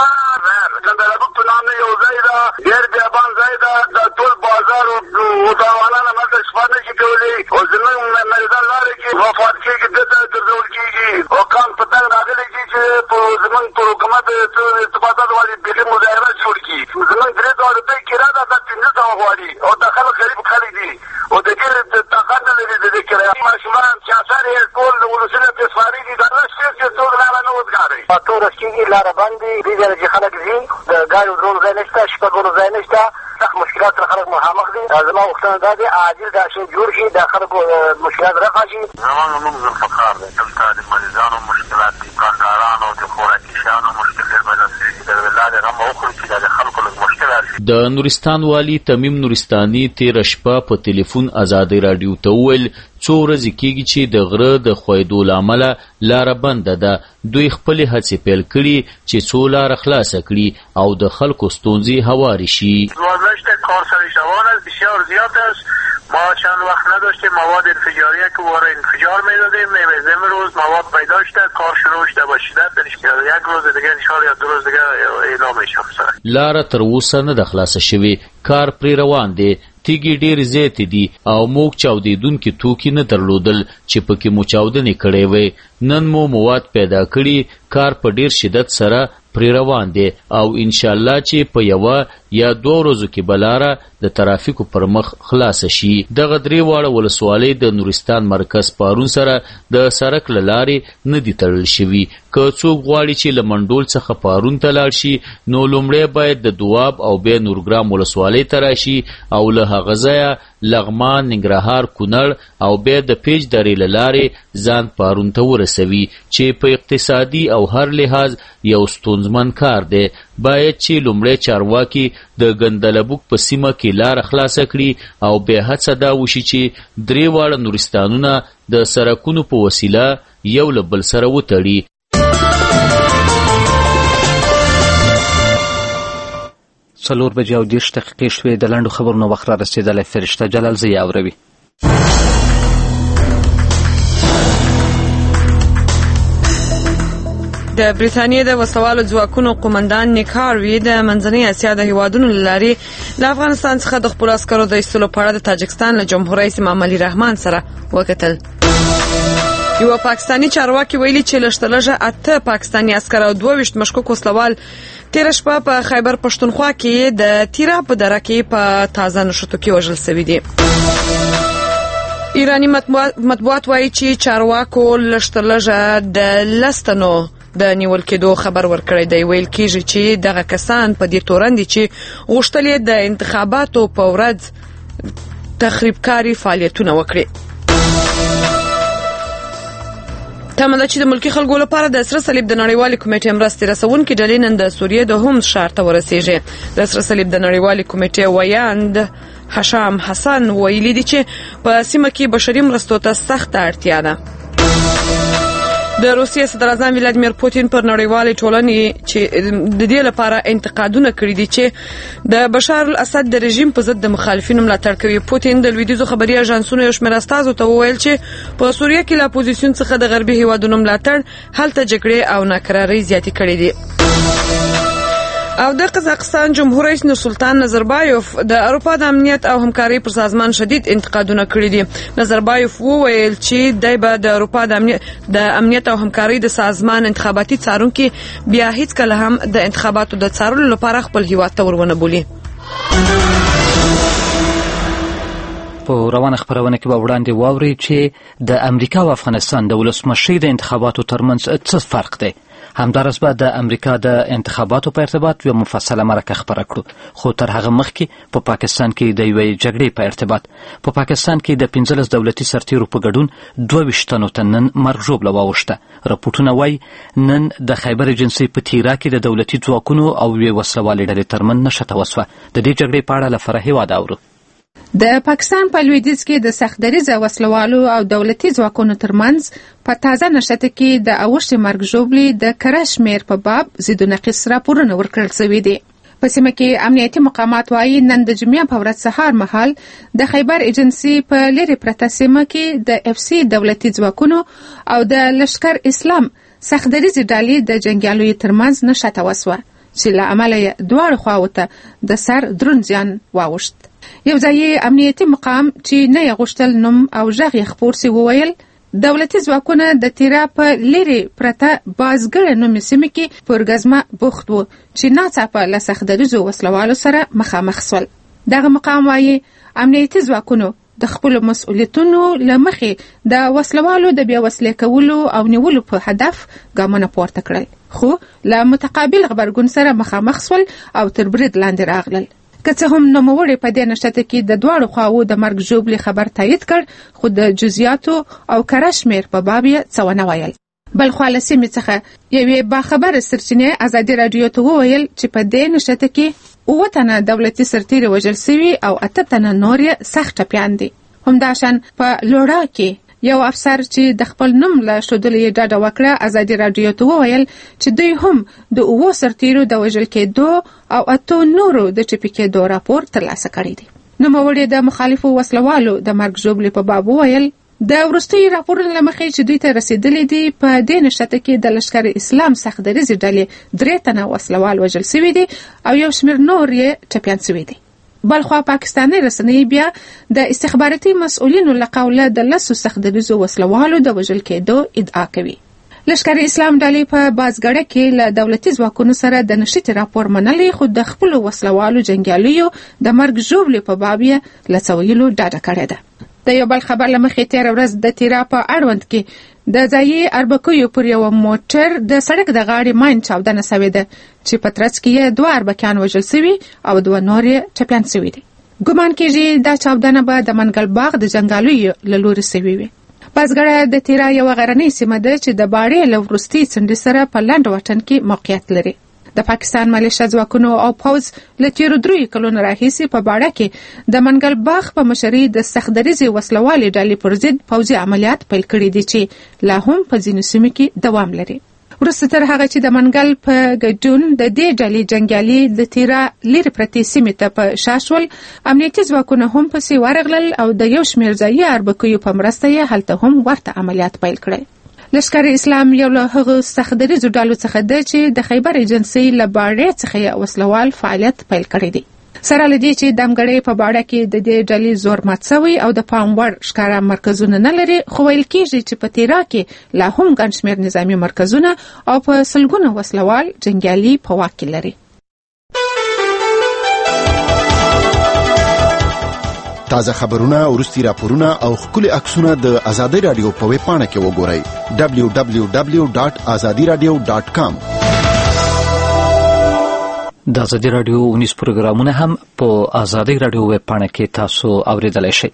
ډېر بیابان ځای ده، د ټول بازار ودانوالان هملته شپه نه شي کولی او زموږ مریضان لارې کې وفات کېږي، دلته ګرځول کېږي او کان په تنګ راغلی چې چې زموږ پر حکومت ارتباطات والي بیخي مظاهره جوړ کړي. زموږ درې سوه روپۍ کرایه ده، دا پنځه سوه غواړي او دا خلک غریب خلک دي او د دې طاقت نه لري د دې کرایه. ماشومان چې اثر یې ټول ولسونه پرې سپاري دي، دا نه شته چې څوک لاره نه وزګاري. پاتو ورځ کېږي لاره بند دي، دې ځایه چې خلک ځي د ګاډو درولو ځای نشته، شپه کولو ځای نشته، سخت مشکلات سره خلک مخامخ دي. زما غوښتنه دا دی عاجل دا شی جوړ شي، د خلکو مشکلات رفع شي. زما نوم ذوالفقار دی. دلته د مریضانو مشکلات دي، کارګرانو د خوراکي شیانو مشکل ډېر پیدا شوي چې د لارې غم وخوري چې دا د خلکو لږ مشکل حل شي. د نورستان والي تمیم نورستاني تېره شپه په تلیفون ازادۍ راډیو ته وویل څو ورځې کېږي چې د غره د ښویېدو له امله لاره بنده ده. دوی خپلې هڅې پیل کړي چې څو لاره خلاصه کړي او د خلکو ستونزې هوارې شي. بازداشت کارسری شوان است بسیار زیاد است. ما چند وقت نداشتیم مواد انفجاریه که وارد انفجار میدادیم، امروز مواد پیدا شده، کار شروع شده با شدت، یک روز دیگه انشاءالله یا دو روز دیگه اعلام میشه. لاره تر اوسه نه ده خلاصه شوې، کار پرې روان دی. تیږې ډېرې زیاتې دي او موږ چاودېدونکي توکي نه درلودل چې پکې مو چاودنې کړې وې. نن مو مواد پیدا کړي، کار په ډېر شدت سره پرې روان دی او انشاءالله چې په یوه یا دوه ورځو کې بلاره د ترافیکو پر مخ خلاص شي. دغه درې واړه ولسوالۍ د نورستان مرکز پارون سره د سړک له لارې نه دي تړل شوي. که څوک غواړي چې له منډول څخه پارون ته لاړ شي نو لومړی باید د دواب او بیا نورګرام ولسوالۍ ته راشي او له هغه ځایه لغمان، ننګرهار، کونړ او بیا د پیج درې له لارې ځان پارون ته ورسوي چې په اقتصادي او هر لحاظ یو ستونزمن کار دی. باید چې لومړی چارواکي د ګندلبوک په سیمه کې لاره خلاصه کړي او بیا هڅه دا وشي چې درې واړه نورستانونه د سړکونو په وسیله یو له بل سره وتړي. څلور بجې او دېرش دقیقې شوې. د لنډو خبرونو وخت را رسېدلی. فرشته جلال زه یې اوروي. د برېټانیې د وسوالو ځواکونو قومندان نیک هاروي د منځنۍ اسیا د هیوادونو له لارې له افغانستان څخه د خپلو عسکرو د ایستلو په اړه د تاجکستان له جمهور رئیس امام علي رحمان سره وکتل. یو پاکستانی چارواکي ویلي چې لږترلږه اته پاکستانی عسکر او دوه ویشت مشکوک وسلوال تېره شپه په خیبر پښتونخوا کې د تیرا په دره کې په تازه نښتو کې وژل شوي دي. ایراني مطبوعات وایي چې چارواکو لږترلږه د لس تنو د نیول کېدو خبر ورکړی دی. ویل کېږي چې دغه کسان په دې تورن دي چې غوښتل یې د انتخاباتو په ورځ تخریبکاري فعالیتونه وکړي. تمه ده چې د ملکي خلکو لپاره د سره صلیب د نړیوالې کمیټې مرستې رسونکي ډلې نن د سوریې د هومز ښار ته ورسېږي. د سره صلیب د نړیوالې کمیټې ویاند هشام حسن ویلي دي چې په سیمه کې بشري مرستو ته سخته اړتیا ده. د روسیې صدر اعظم ولادیمیر پوتین پر نړیوالې ټولنې چې د دې لپاره انتقادونه کړي دي چې د بشار الاسد د رژیم په ضد د مخالفینو ملاتړ کوي. پوتین د لویدیځو خبري اژانسونو یو شمېر استازو ته وویل چې په سوریه کې له اپوزیسیون څخه د غربي هیوادونو ملاتړ هلته جګړې او ناکرارۍ زیاتې کړې دي. او د قزاقستان جمهور رئیس نورسلطان نظربایوف د اروپا د امنیت او همکارۍ پر سازمان شدید انتقادونه کړي دي. نظربایوف وویل چې دی به د اروپا د امنیت د امنیت او همکارۍ د سازمان انتخاباتي څارونکي بیا هیڅکله هم د انتخاباتو د څارلو لپاره خپل هیواد ته ورونه بولي. په روانه خبرونه کې به وړاندې واورئ چې د امریکا او افغانستان د ولسمشرۍ د انتخاباتو ترمنځ څه فرق دی. همدارس به د امریکا د انتخاباتو په ارتباط یو مفصله مرکه خبره کړو. خو تر هغه مخکې په پا پاکستان کې د یوې جګړې په ارتباط په پا پاکستان کې د پنځلس دولتي سرتیرو په ګډون دوه ویشت تنو ته نن مرګ ژوبله واوښته. راپورټونه وایي نن د خیبر ایجنسۍ په تیرا کې د دولتي ځواکونو او یوې وسلوالې ډلې ترمنځ نښته وسوه. د دې جګړې په اړه له فرحي واده اورو. د پاکستان په لویدیځ کې د سختدریځه وسلوالو او دولتي ځواکونو ترمنځ په تازه نښته کې د اوښتې مرګ ژوبلې د کره شمېر په باب ضد و نقیص راپورونه ورکړل شوي دي. په سیمه کې امنیتي مقامات وایي نن د جمعې په ورځ سهار مهال د خیبر ایجنسۍ په لرې پرته سیمه کې د اف سی دولتي ځواکونو او د لشکر اسلام سختدریځې ډلې د جنګیالیو ترمنځ نښته وسوه چې له امله یې دواړو خواوو ته د سر دروند زیان واوښت. یو ځای امنیتي مقام چې نه یې غوښتل نوم او غږ یې خپور سي وویل دولتي ځواکونه د تیرا په لرې پرته بازګړه نومې سیمې کې په ورګزمه بوخت وو چې ناڅاپه له سختدریځو وسلوالو سره مخامخ سول. دغه مقام وایي امنیتي ځواکونو د خپلو مسؤلیتونو له مخې د وسلوالو د بیا وسلې کولو او نیولو په هدف ګامونه پورته کړل، خو له متقابل غبرګون سره مخامخ سول او تر برید لاندې راغلل. که څه هم نوموړي په دې نښته کې د دواړو خواوو د مرګ ژوبلې خبر تایید کړ، خو د جزئیاتو او کره شمېر په باب یې څه ونه ویل. بل خوا له سیمې څخه یوې باخبره سرچینې ازادي راډیو ته وویل چې په دې نښته کې اووه تنه دولتي سرتیري وژل سوي او اته تنه نور یې سخت ټپیان دي. همداشان په لوړا کې یو افسر چې د خپل نوم له ښودلو یې ډاډه وکړه ازادي راډیو ته وویل چې دوی هم د اووه سرتیرو د وژل کېدو او اتو نورو د ټپي کېدو راپور ترلاسه کړی دی. نوموړي د مخالفو وسلوالو د مرګ ژوبلې په باب وویل د وروستیو راپورونو له مخې چې دوی ته رسېدلي دي په دې نښته کې د لښکر اسلام سختدریځې ډلې درې تنه وسلوال وژل سوي دي او یو شمېر نور یې ټپیان سوي دي. بلخوا پاکستاني رسنۍ بیا د استخباراتي مسؤلینو له قوله د لسو سختدریځو وسلوالو د وژل کېدو ادعا کوي. لشکر اسلام ډلې په بازګړه کې له دولتي ځواکونو سره د نشټي راپور منلې، خو د خپل وسلوالو جنګیالیو د مرګ ژوبلې په باب یې له څه ویلو ډاډه کړې ده. د یو بل خبر له مخې تېره ورځ د تیرا په اړوند کې د ځایي اربکیو پر یوه موټر د سړک د غاړې ماین چاودنه سوې ده چې په ترڅ کې یې دوه اربکیان وژل سوي او دوه نور یې ټپیان سوي دي. ګمان کېږي دا چاودنه به د منګل باغ د جنګالیو له لورې سوي وي. بازګړه د تیرا یوه غرنۍ سیمه ده چې د باړې له وروستي څنډې سره په لنډ واټن کې موقعیت لري. د پاکستان ملیشه ځواکونو او پوځ له تیرو دریو کلونو راهیسې په باړه کې د منګل باغ په مشرۍ د سختدریزې وسلوالې ډلې پر ضد پوځي عملیات پیل کړي دي چې لا هم په ځینو سیمو کې دوام لري. وروسته تر هغه چې د منګل په ګډون د دې ډلې جنګیالي د تیرا لرې پرتې سیمې ته په شا شول، امنیتي ځواکونه هم پسې ورغلل او د یو شمېر ځایي اربکیو په مرسته یې هلته هم ورته عملیات پیل کړل. لشکر اسلام یو له هغو سختدریزو ډلو څخه ده چې د خیبر ایجنسۍ له باړې څخه یې وسلوال فعالیت پیل کړی دی. سره له دې چې دمګړۍ په باړه کې د دې ډلې زور مات سوی او د پام وړ ښکاره مرکزونه نه لري، خو ویل کېږي چې په تیرا کې لا هم ګڼ شمېر نظامي مرکزونه او په سلګونه وسلوال جنګیالي په واک کې لري. تازه خبرونه، وروستي راپورونه او ښکلي عکسونه د ازادي رادیو په ویب پاڼه کې وګورئ دبلیو دبلیو دبلیو ډاټ ازادي رادیو ډاټ کام. د ازادي رادیو ونیس پروګرامونه هم په ازادي رادیو ویب پاڼه کې تاسو اوریدلای شئ.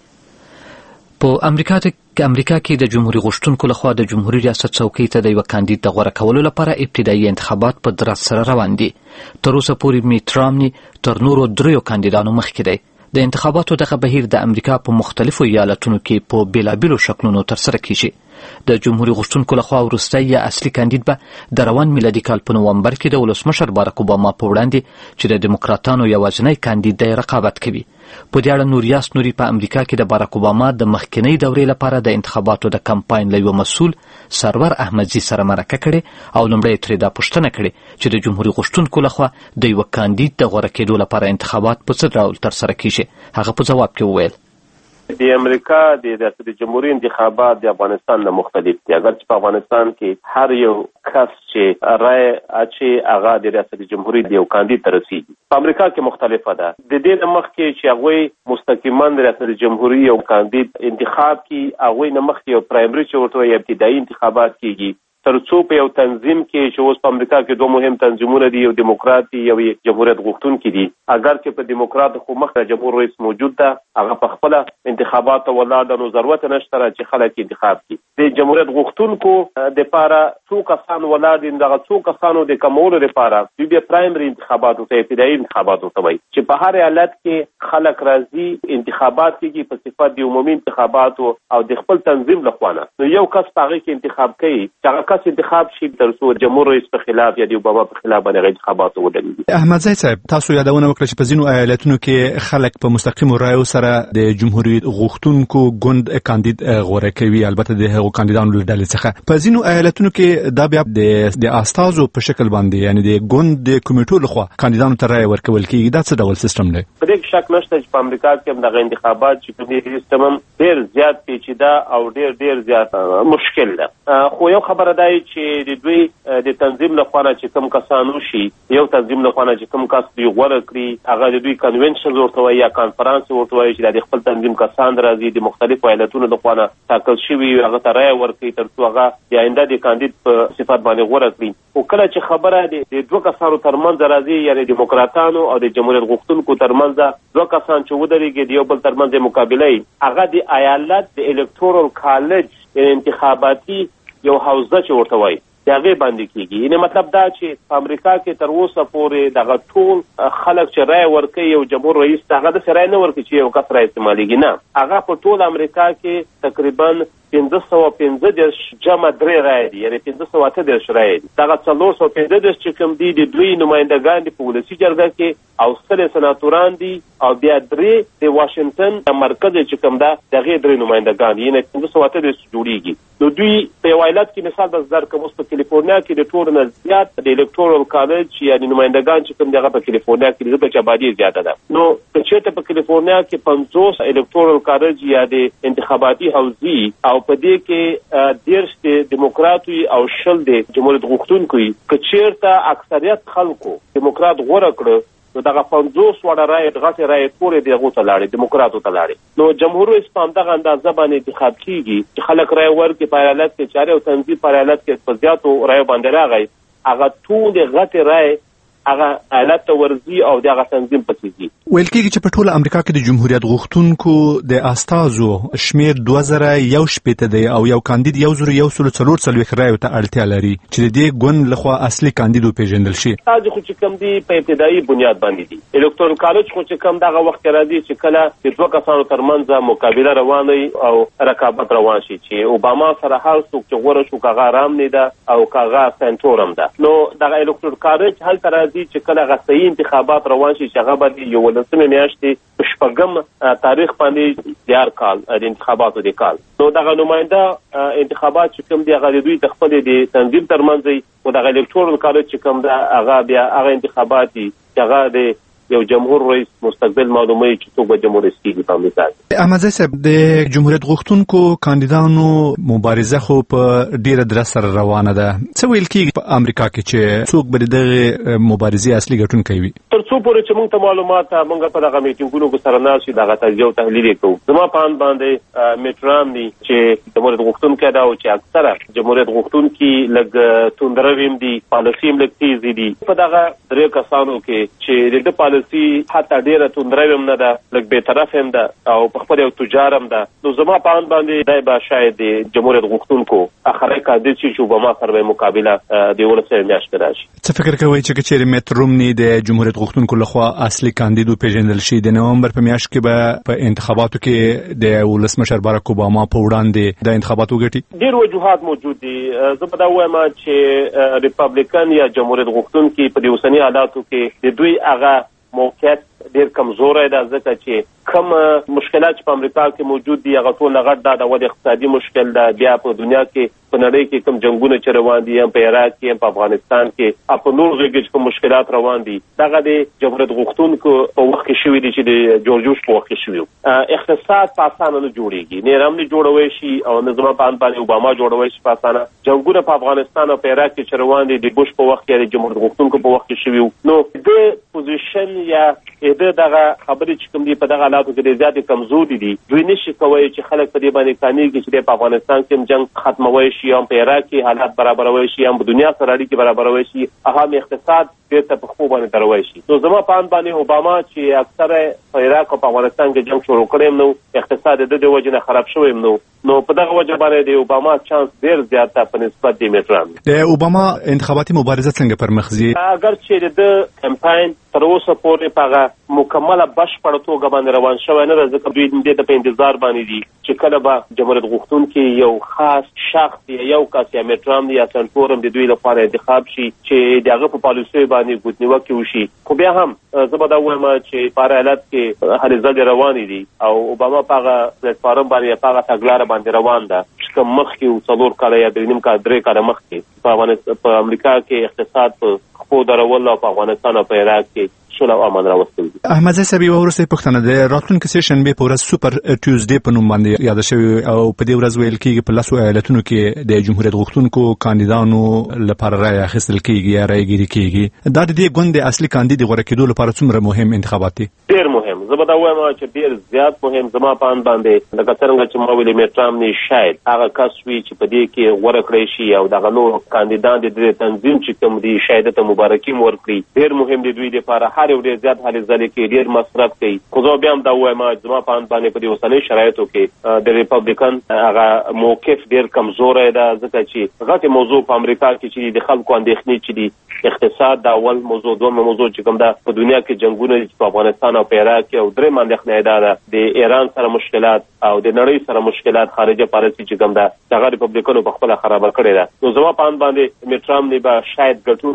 په امریکا کې امریکا کې د جمهوریت غوښتونکو لخوا د جمهوریت ریاست څوکۍ ته د یو کاندید د غوره کولو لپاره ابتدایي انتخابات په درست سره روان دي. تر اوسه پورې میټ رامني تر نورو دریو کاندیدانو مخکې دی. د انتخاباتو دغه بهیر د امریکا په مختلفو ایالتونو کې په بیلابیلو شکلونو ترسره کیږي. د جمهوریت غوښتونکو لخوا وروستی یا اصلي کاندید به د روان میلادي کال په نومبر کې د ولسمشر باراک اوباما په وړاندې چې د ډیموکراتانو یوازینی کاندید دی رقابت کوي. په دې اړه نوریاس نوري په امریکا کې د باراک اوباما د مخکینۍ دورې لپاره د انتخاباتو د کمپاین له یوه مسؤل سرور احمدزي سره مرکه کړې او لومړی ترې دا پوښتنه کړې چې د جمهوریت غوښتونکو لخوا د یوه کاندید د غوره کېدو لپاره انتخابات په څه ډول ترسره کیږي. هغه په ځواب کې وویل د امریکا د ریاست جمهوریت انتخابات د افغانستان نه مختلف دي. اگر چې په افغانستان کې هر یو کس چې رائے اچي هغه د ریاست جمهوریت یو کاندید ته رسیږي. په امریکا کې مختلفه ده. د دې نه مخکې چې هغه مستقیما د ریاست جمهوریت یو کاندید انتخاب کی هغه نه مخکې یو پرایمری چې ورته ابتدایي انتخابات کیږي. تر څو په یو تنظیم کې چې اوس په امریکا کې دوه مهم تنظیمونه دي، یو دیموکرات دي یو جمهوریت غوښتونکي دي. اگر چې په دیموکرات خو مخکې جمهور رئیس موجود ده، هغه په خپل انتخابات ولاړ ده، نو ضرورت نشته چې خلک انتخاب کړي. د جمهوریت غوښتونکو د لپاره څو کسان ولاړ دي، دغه څو کسانو د کمولو لپاره دوی به پرایمری انتخابات او ابتدایي انتخابات وتوي چې په هر ایالت کې خلک راځي انتخابات کیږي په صفت د عمومي انتخابات او د خپل تنظیم لخوا نه. نو یو کس هغه کې انتخاب کوي چې هغه انتخاب شي تر څو جمهور رئیس په خلاف یا د اوباما په خلاف باندې انتخابات ودرېږي. احمدزي صاحب، تاسو یادونه وکړه چې په ځینو ایالتونو کې خلک په مستقیمو رایو سره د جمهوریت غوښتونکو ګوند کاندید غوره کوي، البته د هغو کاندیدانو له ډلې څخه. په ځینو ایالتونو کې دا بیا د د استازو په شکل باندې، یعنی د ګوند د کمیټو لخوا کاندیدانو ته رایه ورکول کیږي. دا څه ډول سیستم دی؟ په دې شک نشته چې په امریکا کې هم دغه انتخابات چې په دې سیستم ډېر زیات پیچیده او ډېر ډېر زیات مشکل ده. خو یو خبره ده چې د دوی د تنظیم لخوا چې کوم کسانو شي، یو تنظیم لخوا چې کوم کس دوی غوره کړي، هغه د دوی کنونشن ورته وایي یا کانفرنس ورته وایي چې د خپل تنظیم کسان راځي د مختلفو ایالتونو لخوا ټاکل شوي، هغه ته رایه ورکړي تر څو هغه د آینده د کاندید په صفت باندې غوره کړي. او کله چې خبره د دوه کسانو ترمنځ راځي، یعنی دیموکراتانو او د جمهوریت غوښتونکو ترمنځ دوه کسان چې ودرېږي د یو بل ترمنځ مقابله، هغه د ایالت د الکتورال کالج یعنی انتخاباتي یو حوزه چې ورته وایي د هغې باندې کېږي. یعنې مطلب دا چې په امریکا کې تر اوسه پورې دغه ټول خلک چې رایه ورکوي یو جمهور رئیس ته، هغه داسې رایه نه ورکوي چې یو کس رایه استعمالېږي. نه، هغه په ټول امریکا کې تقریبا پنځه سوه پنځه دېرش جمع درې رایې دي، یعنې پنځه سوه اته دېرش رایې دي. دغه څلور سوه پنځه دېرش چې کوم دي د دوی نمایندګان دي په ولسي جرګه کې، او سل سناتوران دي، او بیا درې د واشنګټن مرکز چې کوم ده د هغې درې نمایندګان دي، یعنې پنځه سوه اته دېرش جوړېږي. نو دوی په یو ایالت کې مثال به زه درکړم، اوس په کالیفورنیا کې د ټولو نه زیات د الکتورال کالج یعنې نمایندګان چې کوم دي هغه په کالیفورنیا کې دي، ځکه چې آبادي زیاته ده. نو که چېرته په کالیفورنیا کې پنځوس الکتورال کالج یا د انتخاباتي حوزې او په دې کې دیرش د دیموکراتوي او شل د جمهوریت غوښتونکو که چیرته اکثریت خلکو دیموکرات غوره کړ نو دغه پنځوس وړه رایې دغسې رایې ټولې د هغو ته لاړې دیموکراتو ته لاړې نو جمهور رئیس په همدغه اندازه باندې انتخاب کیږي چې خلک رایې ورکړي په ایالت کې چارې او تنظیم په ایالت کې په زیاتو رایو باندې راغی هغه ټولې غټې رایې هغه ایالت ته ورځي او د هغه تنظیم پکې ځي. ویل کېږي چې په ټوله امریکا کې د جمهوریت غوښتونکو د استازو شمیر دوه زره یو شپېته دی او یو کاندید یو زره یو سل څلور څلوېښت رایو ته اړتیا لري چې د دې ګوند لخوا اصلي کاندید وپېژندل شي. تاسو خو چې کوم دی په ابتدایي بنیاد باندې دي الکترال کالج خو چې کوم دغه وخت راځي چې کله د دوه کسانو ترمنځ مقابله روانه او رقابت روان شي چې اوباما سره هر څوک چې غوړه شو کاغه رام نه ده او کاغه سنټورم ده نو دغه الکترال کالج هل تر چې کله غصې انتخابات روان شي چې هغه به یو ولسمه میاشتې په شپږم تاریخ باندې دیار کال د انتخاباتو د کال نو دغه نماینده انتخابات چې کوم دی هغه د دوی خپل د تنظیم ترمنځ او دغه الکترال کالج چې کوم دا هغه بیا هغه انتخابات دي هغه د یو جمهور رئیس مستقبل معلومه چې څوک به جمهور رئیس کیږي په امریکا کې. احمد صاحب د جمهوریت غوښتونکو کاندیدانو مبارزه خو په ډیره درس سره روانه ده. څه ویل کیږي په امریکا کې چې څوک به دغه مبارزې اصلي ګټونکی وي؟ تر څو پورې چې موږ ته معلومات موږ په دغه میټینګونو سره ناشي دغه تجزیه او تحلیل کوو. زما په اند باندې میټرام دي چې جمهوریت غوښتونکي دا او چې اکثره جمهوریت غوښتونکي لږ توندرویم دي پالیسي هم لږ تیز دي په دغه درې کسانو کې چې د پالیسي حتی ډیره توندرویم نه ده لږ بې طرف هم ده او په خپل یو تجار هم ده نو زما په اند باندې دی به شاید د جمهوریت غوښتونکو اخري کاندید شي چې اوباما سره به مقابله د یولسمې میاشتې راشي. څه فکر کوئ چې که چیرې میت رومني د جمهوریت غوښتونکو لخوا اصلي کاندید وپېژندل شي د نومبر په میاشت کې به په انتخاباتو کې د ولسمشر باراک اوباما په وړاندې د انتخاباتو وګټي؟ ډېر وجوهات موجود دي. زه به دا ووایم چې ریپبلیکن یا جمهوریت غوښتونکي په دې اوسني حالاتو کې د دوی هغه موقعیت ډېر کمزوری ده ځکه چې کوم مشکلات چې په امریکا کې موجود دي هغه ټول غټ ده د ود اقتصادي مشکل ده بیا په دنیا کې په نړۍ کې کوم جنگونه چې روان دي هم په عراق کې هم په افغانستان کې په نور ځای کې کوم مشکلات روان دي دغه د جمهوریت غوښتونکو په وخت کې شوي دي چې د جورج بوش په وخت کې شوي اقتصاد په اسانه نه جوړیږي نه هم نه جوړوي شي او نه زما په اند باندې اوباما جوړوي شي په اسانه جنگونه په افغانستان او په عراق کې چې روان دي د بوش په وخت کې د جمهوریت غوښتونکو په وخت کې شوي نو د پوزیشن یا د دغه خبرې چې کوم دي په دغه حالاتو کې زیاتې کمزوري دي دوی نشي کولی چې خلک په دې باندې قانع کړي چې په افغانستان کې جنگ ختموي شي هم په عراق کې حالات برابروي شي هم په دنیا سره اړیکې برابروي شي اهم اقتصاد بیرته په خو باندې دروي شي نو زما په اند باندې اوباما چې اکثره په عراق او په افغانستان کې جنگ شروع کړی نو اقتصاد د دې وجه نه خراب شوی نو نو په دغه وجه باندې د اوباما چانس ډیر زیات ده په نسبت د میټرام. د اوباما انتخاباتي مبارزه څنګه پر مخ ځي؟ اگر چې د کمپاین تر اوسه پورې په مکمله بشپړه توګه باندې روان شوی نه ده ځکه دوی دې ته په انتظار باندې دي چې کله به جمهوریت غوښتونکي یو خاص شخص یا یو کس یا میټرام یا سنټورم د دوی لپاره انتخاب شي چې دغه په پالیسۍ باندې ګوتنیوکي وشي خو بیا هم زه به دا ووایم چې په هر حالت کې هلې ځلې روانې دي او اوباما په هغه پلیټفارم باندې په هغه تګلاره باندې روان ده چې کوم مخکې څلور کاله یا درې نیم کاله درې کاله مخکې په امریکا کې اقتصاد په خپو درول او په افغانستان او په عراق کې سوله او امن راوستل دي. احمد صاحب یو وروستۍ پوښتنه ده راتلونکي سه شنبې په ورځ سوپر ټیوزډے په نوم باندې یاد شوی او په دې ورځ ویل کېږي په لسو ایالتونو کې د جمهوریت غوښتونکو کاندیدانو لپاره رایه اخیستل کېږي یا رایه ګیري کېږي دا د دې ګوند د اصلي کاندید غوره کېدو لپاره څومره مهم انتخابات دي؟ ډېر مهم. زه به دا وایم چې ډېر زیات مهم زما په اند باندې لکه څرنګه چې ما ویلي میټرام نه شاید هغه کس وي چې په دې کې غوره کړی شي او دغه نور کاندیدان د دې تنظیم چې کوم دي شاید ته مبارکي ورکړي ډېر مهم دی دوی لپاره هر یو ډېر زیات هلې ځلې کې ډېر مصرف کوي خو زه بیا هم دا ووایم زما په اند باندې په دې اوسنۍ شرایطو کې د ریپبلیکن هغه موقف ډېر کمزوری ده ځکه چې غټې موضوع په امریکا کې چې د خلکو اندېښنې چې دي اقتصاد د اول موضوع دومره موضوع چې کوم ده په دنیا کې جنګونه دي په افغانستان او په عراق کې او درېیم اندېښنه دا ده د ایران سره مشکلات او د نړۍ سره مشکلات خارجه پالیسي چې کوم ده دغه ریپبلیکنو په خپله خرابه کړې ده نو زما په اند باندې میټرام نه به شاید ګټونکی د دغې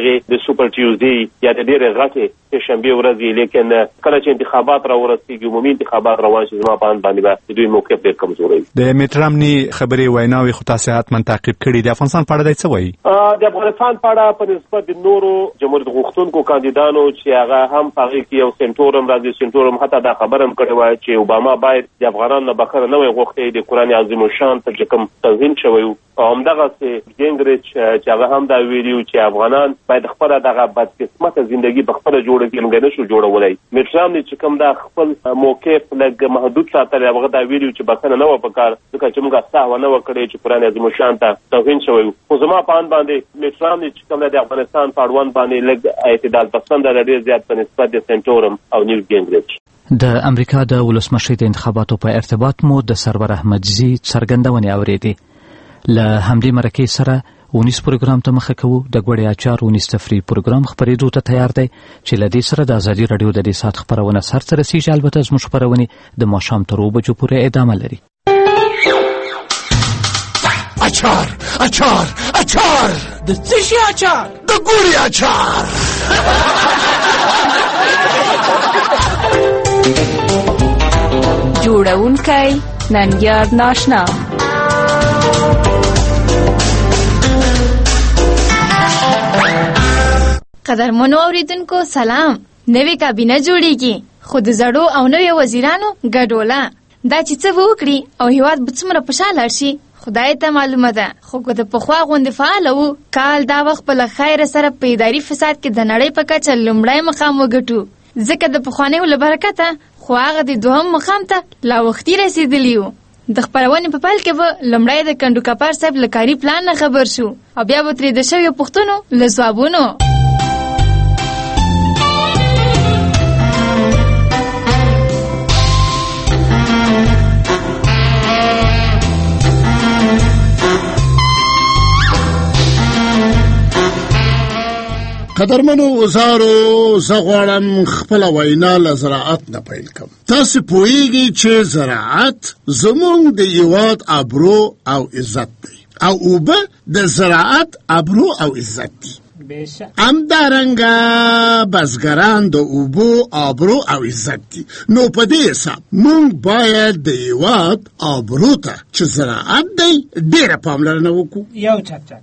هغې د سوپر ټیوزډے یا د ډېرې غټې شنبې ورځې، لیکن کله چې انتخابات را ورسېږي، عمومي انتخابات روان شي، زما په اند باندې به د دوی موقف ډېر کمزوری وي. د میټ رامني خبرې ویناوې خو تاسې حتما تعقیب کړي. د افغانستان په اړه دی څه وایي؟ د افغانستان په اړه په نسبت د نورو جمهوریت غوښتونکو کاندیدانو چې هغه هم په هغې کې یو سنټورم راځي، سنټورم حتی دا خبره هم کړې وه چې اوباما باید د افغانانو نه بخښنه نه وای غوښتې د قرآن عظیم الشان ته چې کوم تنظیم شوی و، او همدغسې ګینګریچ چې هغه هم دا ویلي و چې افغانان باید خپله دغه بدقسمته زندګي په خپله جوړه کړي، موږ نه شو جوړولی. میټ رامني چې کوم دا خپل موقف لږ محدود ساتلی، هغه دا ویلي و چې بخښنه نه وه پکار، ځکه چې موږ سهوه نه وه کړې چې قرآن عظیم الشان ته توهین شوی و. خو زما په اند باندې میټ رامني چې کوم د افغانستان په اړوند باندې لږ اعتدال پسنده ده، ډېر زیات په نسبت د سنټورم او نیوټ ګینګریچ. د امریکا د ولسمشۍ د انتخاباتو په ارتباط مو د سرور احمدزي څرګندونې اورېدې. له همدې مرکې سره ونیس پروګرام ته مخه کوو. د ګوړې اچار ونیس تفریح پروګرام خپرېدو ته تیار دی چې له دې سره د ازادي راډیو د دې ساعت خپرونه سرته رسېږي. البته زموږ خپرونې د ماښام تر اوو بجو پورې ادامه لري. اچار اچار اچار د څه شي اچار؟ د ګوړې اچار. جوړونکی ننګیار ناشنا. قدرمنو اوریدونکو سلام. نوې کابینه جوړیږي، خو د زړو او نوې وزیرانو ګډوله. دا چې څه به وکړي او هیواد به څومره په شا لاړ شي خدای ته معلومه ده. خو که د پخوا غوندې فعاله وو، کال دا وخت په له خیره سره په اداري فساد کې د نړۍ په کچه لومړی مقام وګټو، ځکه د پخوانیو له برکته خو هغه د دوهم مقام ته لا وختي رسېدلی وو. د خپرونې په پیل کې به لومړی د کنډو کپار صاحب له کاري پلان نه خبر شو، او بیا به ترې د شویو پوښتنو له ځوابونو. قدرمنو وزارو، زه غواړم خپله وینا له زراعت نه پیل کړم. تاسې پوهیږئ چې زراعت زموږ د هېواد ابرو او عزت دی، او اوبه د زراعت ابرو او عزت دي. همدارنګه بزګران د اوبو ابرو او عزت دي. نو په دې حساب موږ باید د هېواد ابرو ته چې زراعت دی ډېره پاملرنه وکړو. یو چک چک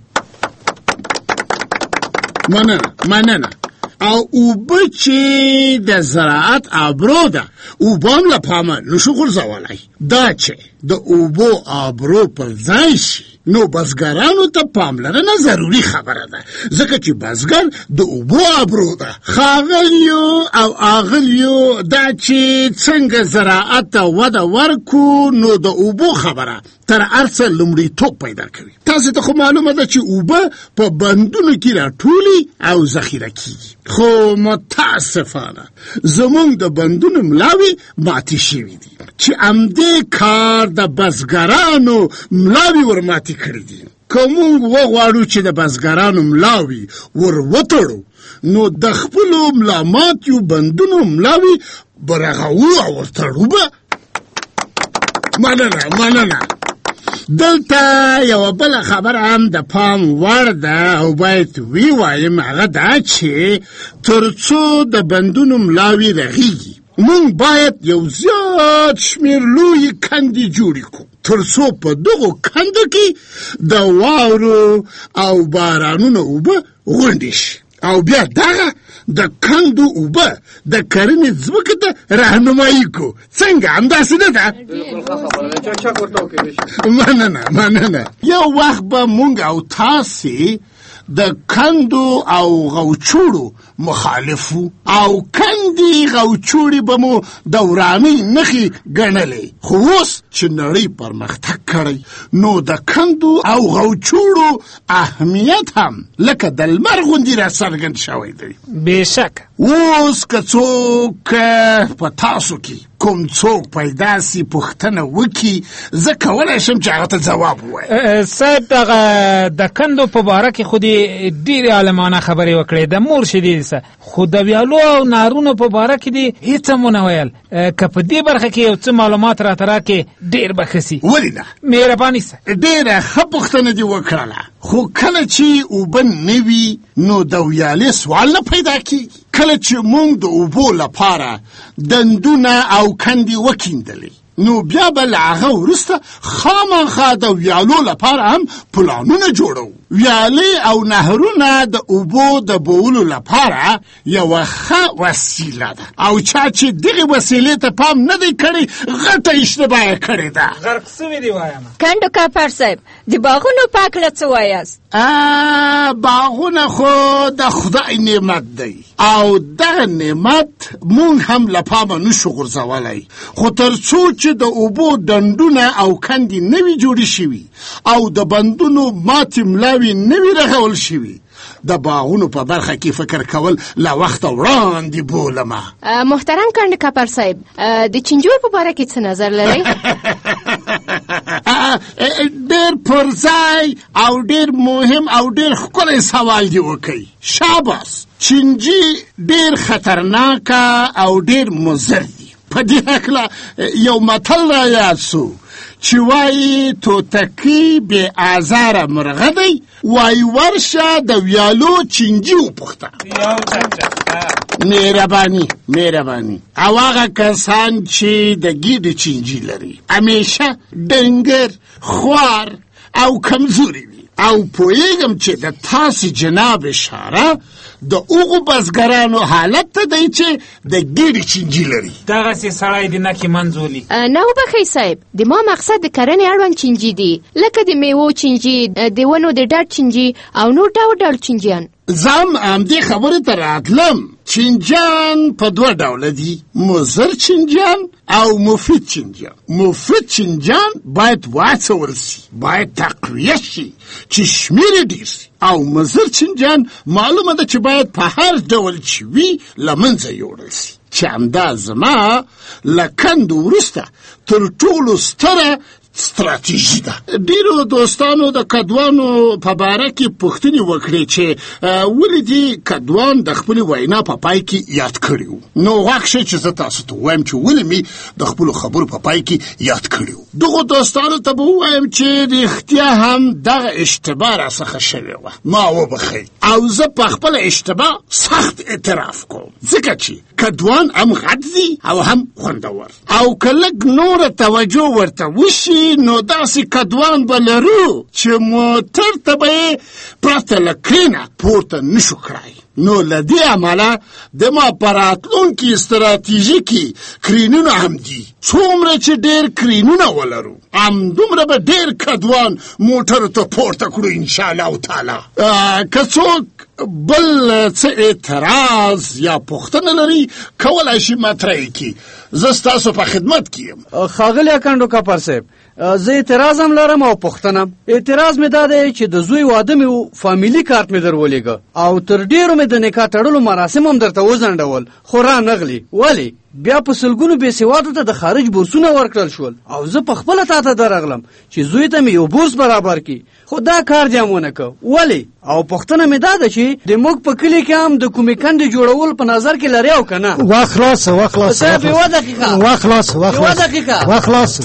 مننه مننه. او اوبه چې د زراعت ابرو ده، اوبه هم له پامه نشو غورځولی. دا چې د اوبو ابرو پر ځای شي، نو بزګرانو ته پاملرنه ضروري خبره ده، ځکه چې بزګر د اوبو ابرو ده. ښاغلیو او آغلیو، دا چې څنګه زراعت ته وده ورکو، نو د اوبو خبره تر هر څه لومړیتوب پیدا کوي. تاسو ته خو معلومه ده چې اوبه په بندونو کې راټولي او ذخیره کیږي، خو متاسفانه زموږ د بندونو ملاوي ماتې شوي دي، چې همدې کار د بزګرانو ملاوي ورماتې کړي دي. که موږ وغواړو چې د بزګرانو ملاوي ور وتړو، نو د خپلو ملا ماتیو بندونو ملاوي برغوو او ورتړو به. مننه مننه. دلته یو بل خبر هم د پام وړ ده او باید وی وایم، هغه دا چې تر څو د بندونو ملاوي رغیږي، موږ باید یو زیات شمیر لوی کندې جوړې کړو، تر څو په دغو کندو کې د واورو او بارانونو اوبه غونډې شي، او بیا دغه د کندو اوبه د کرنې ځمکې ته راهنمایي کړو. څنګه همداسې نه ده؟ مننه مننه. یو وخت به موږ او تاسې د کندو او غوچوړو مخالفو، او کندې غوچوړې به مو د ورانۍ نښې ګڼلې. خو اوس چې نړۍ پرمختګ کړی، نو د کندو او غوچوړو اهمیت هم لکه د لمر غوندې را څرګند شوی دی. بېشکه. اوس که څوک په تاسو کې کوم څوک پیدا سي پوښتنه وکړي، زه کولی شم چې هغه ته ځواب ووایم. صاحب، دغه د کندو په باره کې خو دې ډېرې عالمانه خبرې وکړې، د مور شیدې څه، خو د ویالو او نهرونو په باره کې دې هېڅ هم ونه ویل. که په دې برخه کې یو څه معلومات راته راکړې ډېر به ښه سي. ولې نه؟ مهرباني سه. ډېره ښه پوښتنه دې وکړله، خو کله چې اوبه نه وي نو د ویالې سوال نه پیدا کېږي. کله چې موږ د اوبو لپاره دندونه او کندې وکیندلې نو بیا به له هغه وروسته خامخا د ویالو لپاره هم پلانونه جوړو. ویالې او نهرونه د اوبو د بولو لپاره یوه ښه وسیله ده، او چا چې دغې وسیلې ته پام نه دی کړی غټه اشتباه یې کړې ده. غرق سوي دي وایم. کنډو کاپر صاحب، د باغونو پاکله څه وایاست؟ باغونه خو د خدای نعمت دی او دغه نعمت مونږ هم له پامه نشو غورځولی، خو تر څو چې د اوبو ډنډونه او کندې نه وي جوړې شوي او د بندونو ماتې ملاوې نه وي رغول شوي، د باغونو په برخه کې فکر کول له وخته وړاندې بولمه. محترم کنډ کاپر صاحب، د چینجو په باره کې څه نظر لرئ؟ ډېر پر ځای او ډېر مهم او ډېر ښکلی سوال دې وکړئ. شاباس. چینجي ډېر خطرناکه او ډېر مضر دي. په دې هکله یو متل را یاد سو چې وایي توتکۍ بې ازاره مرغه دی، وایي ورشه د ویالو چینجي وپوښته. مهرباني مهرباني. او هغه کسان چې د ګیډې چینجي لري همیشه ډنګر، خوار او کمزوري وي، او پوهیږم چې د تاسې جناب اشاره د هغو بزګرانو حالت ته دی چې د ګیډې چینجي لري. دغسې سړی دې نکې منځولي. نه وبښئ صاحب، د ما مقصد د کرنې اړوند چینجي دي، لکه د میوو چینجي، د ونو د ډډ چینجي او نور ډول ډول چینجیان. زم همدې خبرې ته راتلم. چینجیان په دوه ډوله دي، مضر چینجیان او مفید چینجیان. مفید چینجیان باید واچول سي، باید تقویه شي چې شمیر یې ډېر سي، او مضر چینجیان معلومه ده چې باید په هر ډول چې وي له منځه یوړل سي، چې همدا زما له کندو وروسته تر ټولو ستره ستراتیژي ده. ډیرو دوستانو د کدوانو په باره کې پوښتنې وکړې چې ولې دې کدوان د خپلې وینا په پای کې یاد کړي وو. نو غوږ شئ چې زه تاسو ته ووایم چې ولې مې د خپلو خبرو په پای کې یاد کړي وو. دغو دوستانو ته به ووایم چې رښتیا هم دغه اشتباه راڅخه شوې وه، ما وبښئ، او زه په خپله اشتباه سخت اعتراف کوم، ځکه چې کدوان هم غټ دي او هم خوندور، او که لږ نوره توجه ورته وشي نو داسې کدوان به لرو چې موټر ته به یې پرته له کرینه پورته نشو کړای. نو له دې امله د ما په راتلونکي ستراتیژیکي کرینونه هم دي، څومره چې ډېر کرینونه ولرو همدومره به ډېر کدوان موټرو ته پورته کړو انشاءالله تعالی. که څوک بل څه اعتراض یا پوښتنه لري کولی شي مطرح یې کړي، زه ستاسو په خدمت کې یم. ښاغلی کنډو کاپر صاحب، زه اعتراض هم لرم او پوښتنه. اعتراض مې دا دی چې د زوی واده مې و، فامیلي کارت مې در ولېږه او تر ډېرو مې د نکاح تړلو مراسم هم درته وځنډول، خو را نغلي. ولې؟ بیا په سلګونو بېسوادو ته د خارج بورسونه ورکړل شول او زه په خپله تا ته درغلم چې زوی ته مې یو بورس برابر کړي، خو دا کار دې هم ونه که. ولې؟ او پوښتنه مې دا ده چې د موږ په کلي کې هم د کومې کندې جوړول په نظر کې لري او که نه؟ وخت خلاص وخت خلاص صاحب یوه دقیقه وخت خلاص وخت یوه دقیقه وخت خلاص.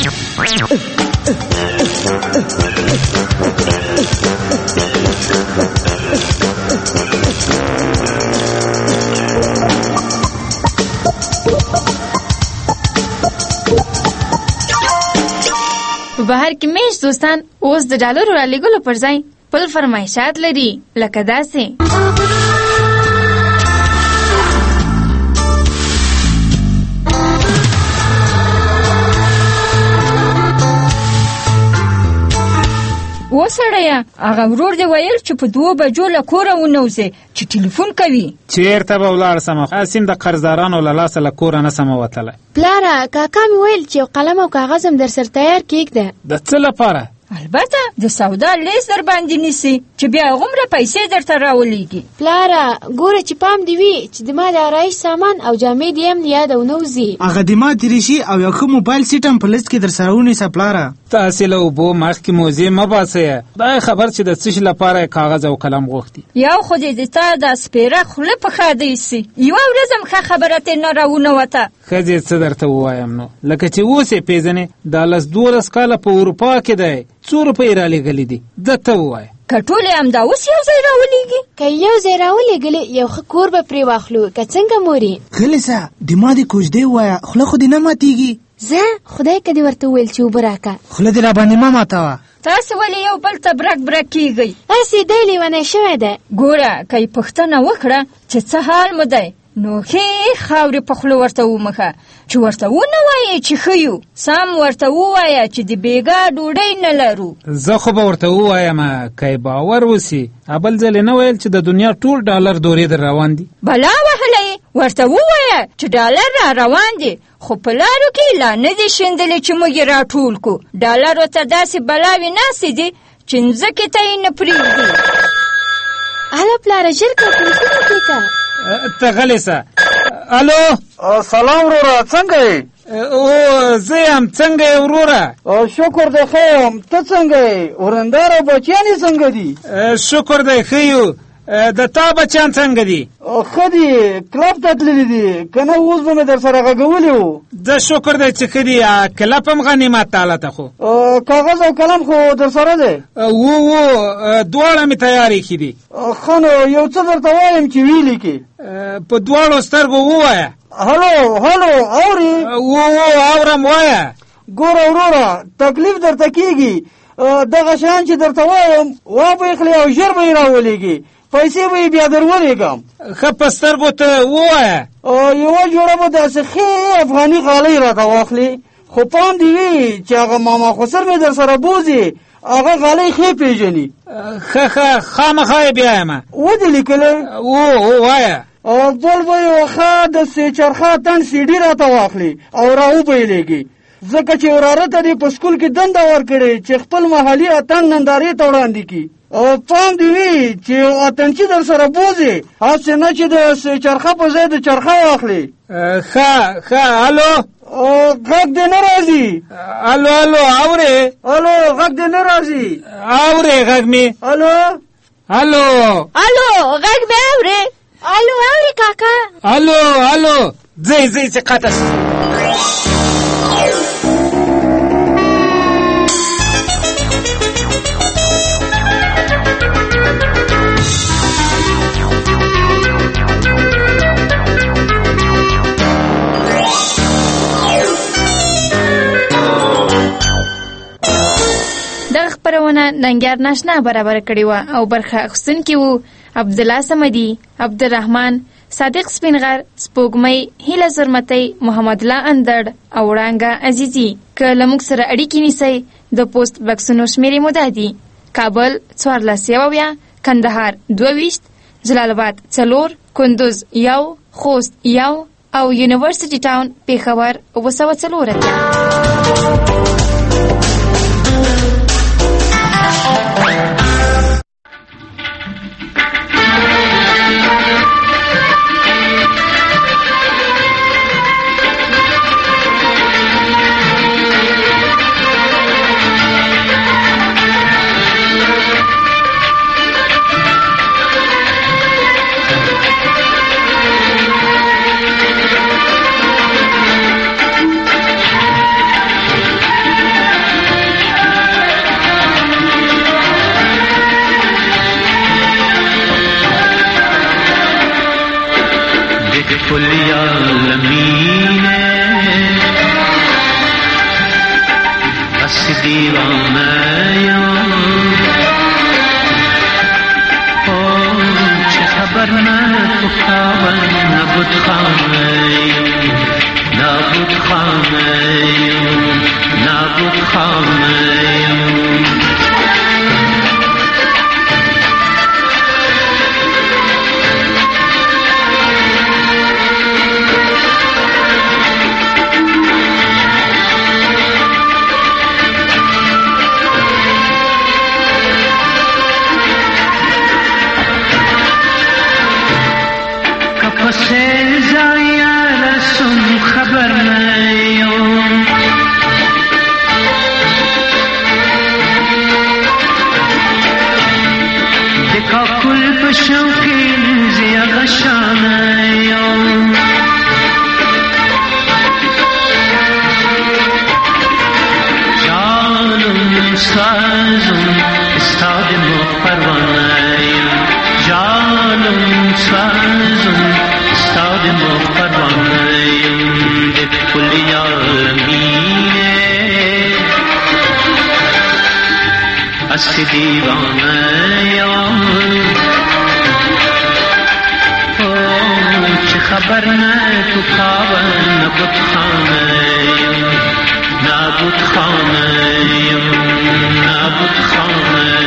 په بهر کې میش دوستان اوس د ډالرو را لېږلو پر ځای خپل فرمایشات لري، لکه داسې: و سړیه، هغه ورور دې ویل چې په دوو بجو له کوره ونوځې، چې ټلیفون کوي. چېرته به ولاړ سمه، هسې د قرضدارانو له لاسه له کوره نه سمه وتلی. پلاره، کاکا مې ویل چې یو قلم او کاغذ هم در سره تیار کېږده. د څه لپاره؟ البته د سودا لیست در باندې نیسي چې بیا هغومره پیسې درته راولېږي. پلاره ګوره چې پام دې وي چې د ما د آرایش سامان او جامې دې هم د یاد او نه وځي. هغه د ما دریشي او یو ښه موبایل سیټ هم په لیست کې در سره ونیسه پلاره. تاسې له اوبو مخکې موزې مه باسئ. دا خبر چې د څه شي لپاره کاغذ او قلم غوښتي. یو خو دې د تا د سپېره خوله په ښه دی سي. یوه ورځ هم ښه خبره ترې نه راونوته. ښځې څه درته ووایم نو لکه چې اوس یې پېژنې دا لس دولس کاله په اروپا کې دی څو روپۍ رالیږلي دي درته ووایه. که ټولې همدا اوس یو ځای راولېږي که یو ځای راولېږلې یو ښه کور به پرې واخلو که څنګه مورې. غلې ځه د ما دې کوژدې ووایه خوله خو دې نه ماتېږي. زه خدای که دې ورته وویل چې اوبه راکه خوله دې راباندې مه ماتوه. تاسې ولې یو بل ته برک برک کېږئ؟ هسې دی لیونی شوی دی. ګوره که یې پوښتنه وکړه چې څه حال مو دی نو ښې خاورې په خوله ورته ومخه چې ورته ونه وایې چې ښه یو سم ورته ووایه چې د بېګا ډوډۍ نه لرو. زه خو به ورته ووایم که یې باور وسي بل ځل یې نه ویل چې د دنیا ټول ډالر دورې در روان دي. بلا وهلی ورته ووایه چې ډالر را روان دي خو په لارو کې لا نه دي شیندلې چې موږ یې راټول کړو. ډالر ورته داسې بلاوې ناستې دي چې مځکې ته یې نه پرېږدي. هله پلاره ژر که پوښتنه کې که ته غلې سه. الو سلام وروره څنګه یې؟ او زه یم څنګه یې وروره؟ شکر دی ښه یم ته څنګه یې؟ ورندار او بچیان یې څنګه دي؟ شکر دی ښه یو. د تا بچیان څنګه دي؟ ښه دي کلب ته تللي دي که نه اوس به مې در سره غږولي وو. زه شکر دی چې ښه دي. کلب هم غنیمت تعالی ته خو کاغذ او قلم خو در سره دی؟ وو وو دواړه مې تیار ایښي دي. ښه نو یو څه درته وایم چې ویلي کې په دواړو سترګو ووایه. هلو هلو اورې؟ وو وو اورم وایه. ګوره وروره تکلیف درته کېږي دغه شیان چې درته وایم وابخلې او ژر به یې راولېږي پیسې به یې بیا در ولېږم. ښه په سترګو ته ووایه. یوه جوړه به داسې ښې افغاني غالۍ راته واخلې خو پام دې وي چې هغه ماما خسر مې در سره بوځي هغه غالۍ ښې پېژني. ښه ښه خامخا یې بیایمه. ودې لیکلی؟ و وایه. بل به یې وښه د سې چرخه تن سي ډي راته واخلي او راوبیلېږي ځکه چې وراره ته دې په سکول کې دنده ورکړې چې خپل محلي اتڼ نندارې ته وړاندې کړي. پام دې وي چې اتڼچي در سره بوځي هسې نه چې د سې چرخه په ځای د چرخه واخلي. ښه ښه الو غږ دې نه راځي. الو الو اورې؟ الو غږ دې نه راځي. اورې غږ مې؟ الو الو الو غږ مې اورې؟ الو اورې کاکا؟ الو الو ځئ ځئ چې قطع شي. دغه خپرونه ننګیار ناشنا برابر کړې وه او برخه اخیستونکي وو عبدالله صمدي، عبدالرحمن، صادق سپینغر، سپوږمۍ، هیله زرمتۍ، محمد الله اندړ او وړانګه عزیزي. که له موږ سره اړیکې نیسئ د پوسټ بکسونو شمېرې مو دا دي: کابل څوارلس یو اویا، کندهار دوه ویشت، جلال آباد څلور، کندوز یو، خوست یو او یونیورسټي ټاون پېښور اوه سوه څلور اتیا. دیوانه یم چه خبر نه تو خواب نبود خانه نبود خانه نبود خانه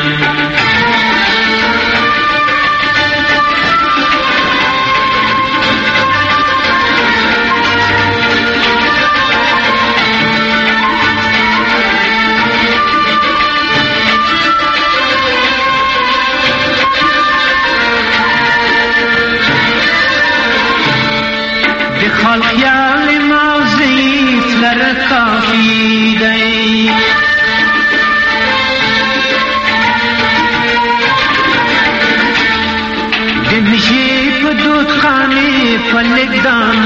خیال ماضی فلر کافی دی دمشی پدود خانه فلک دان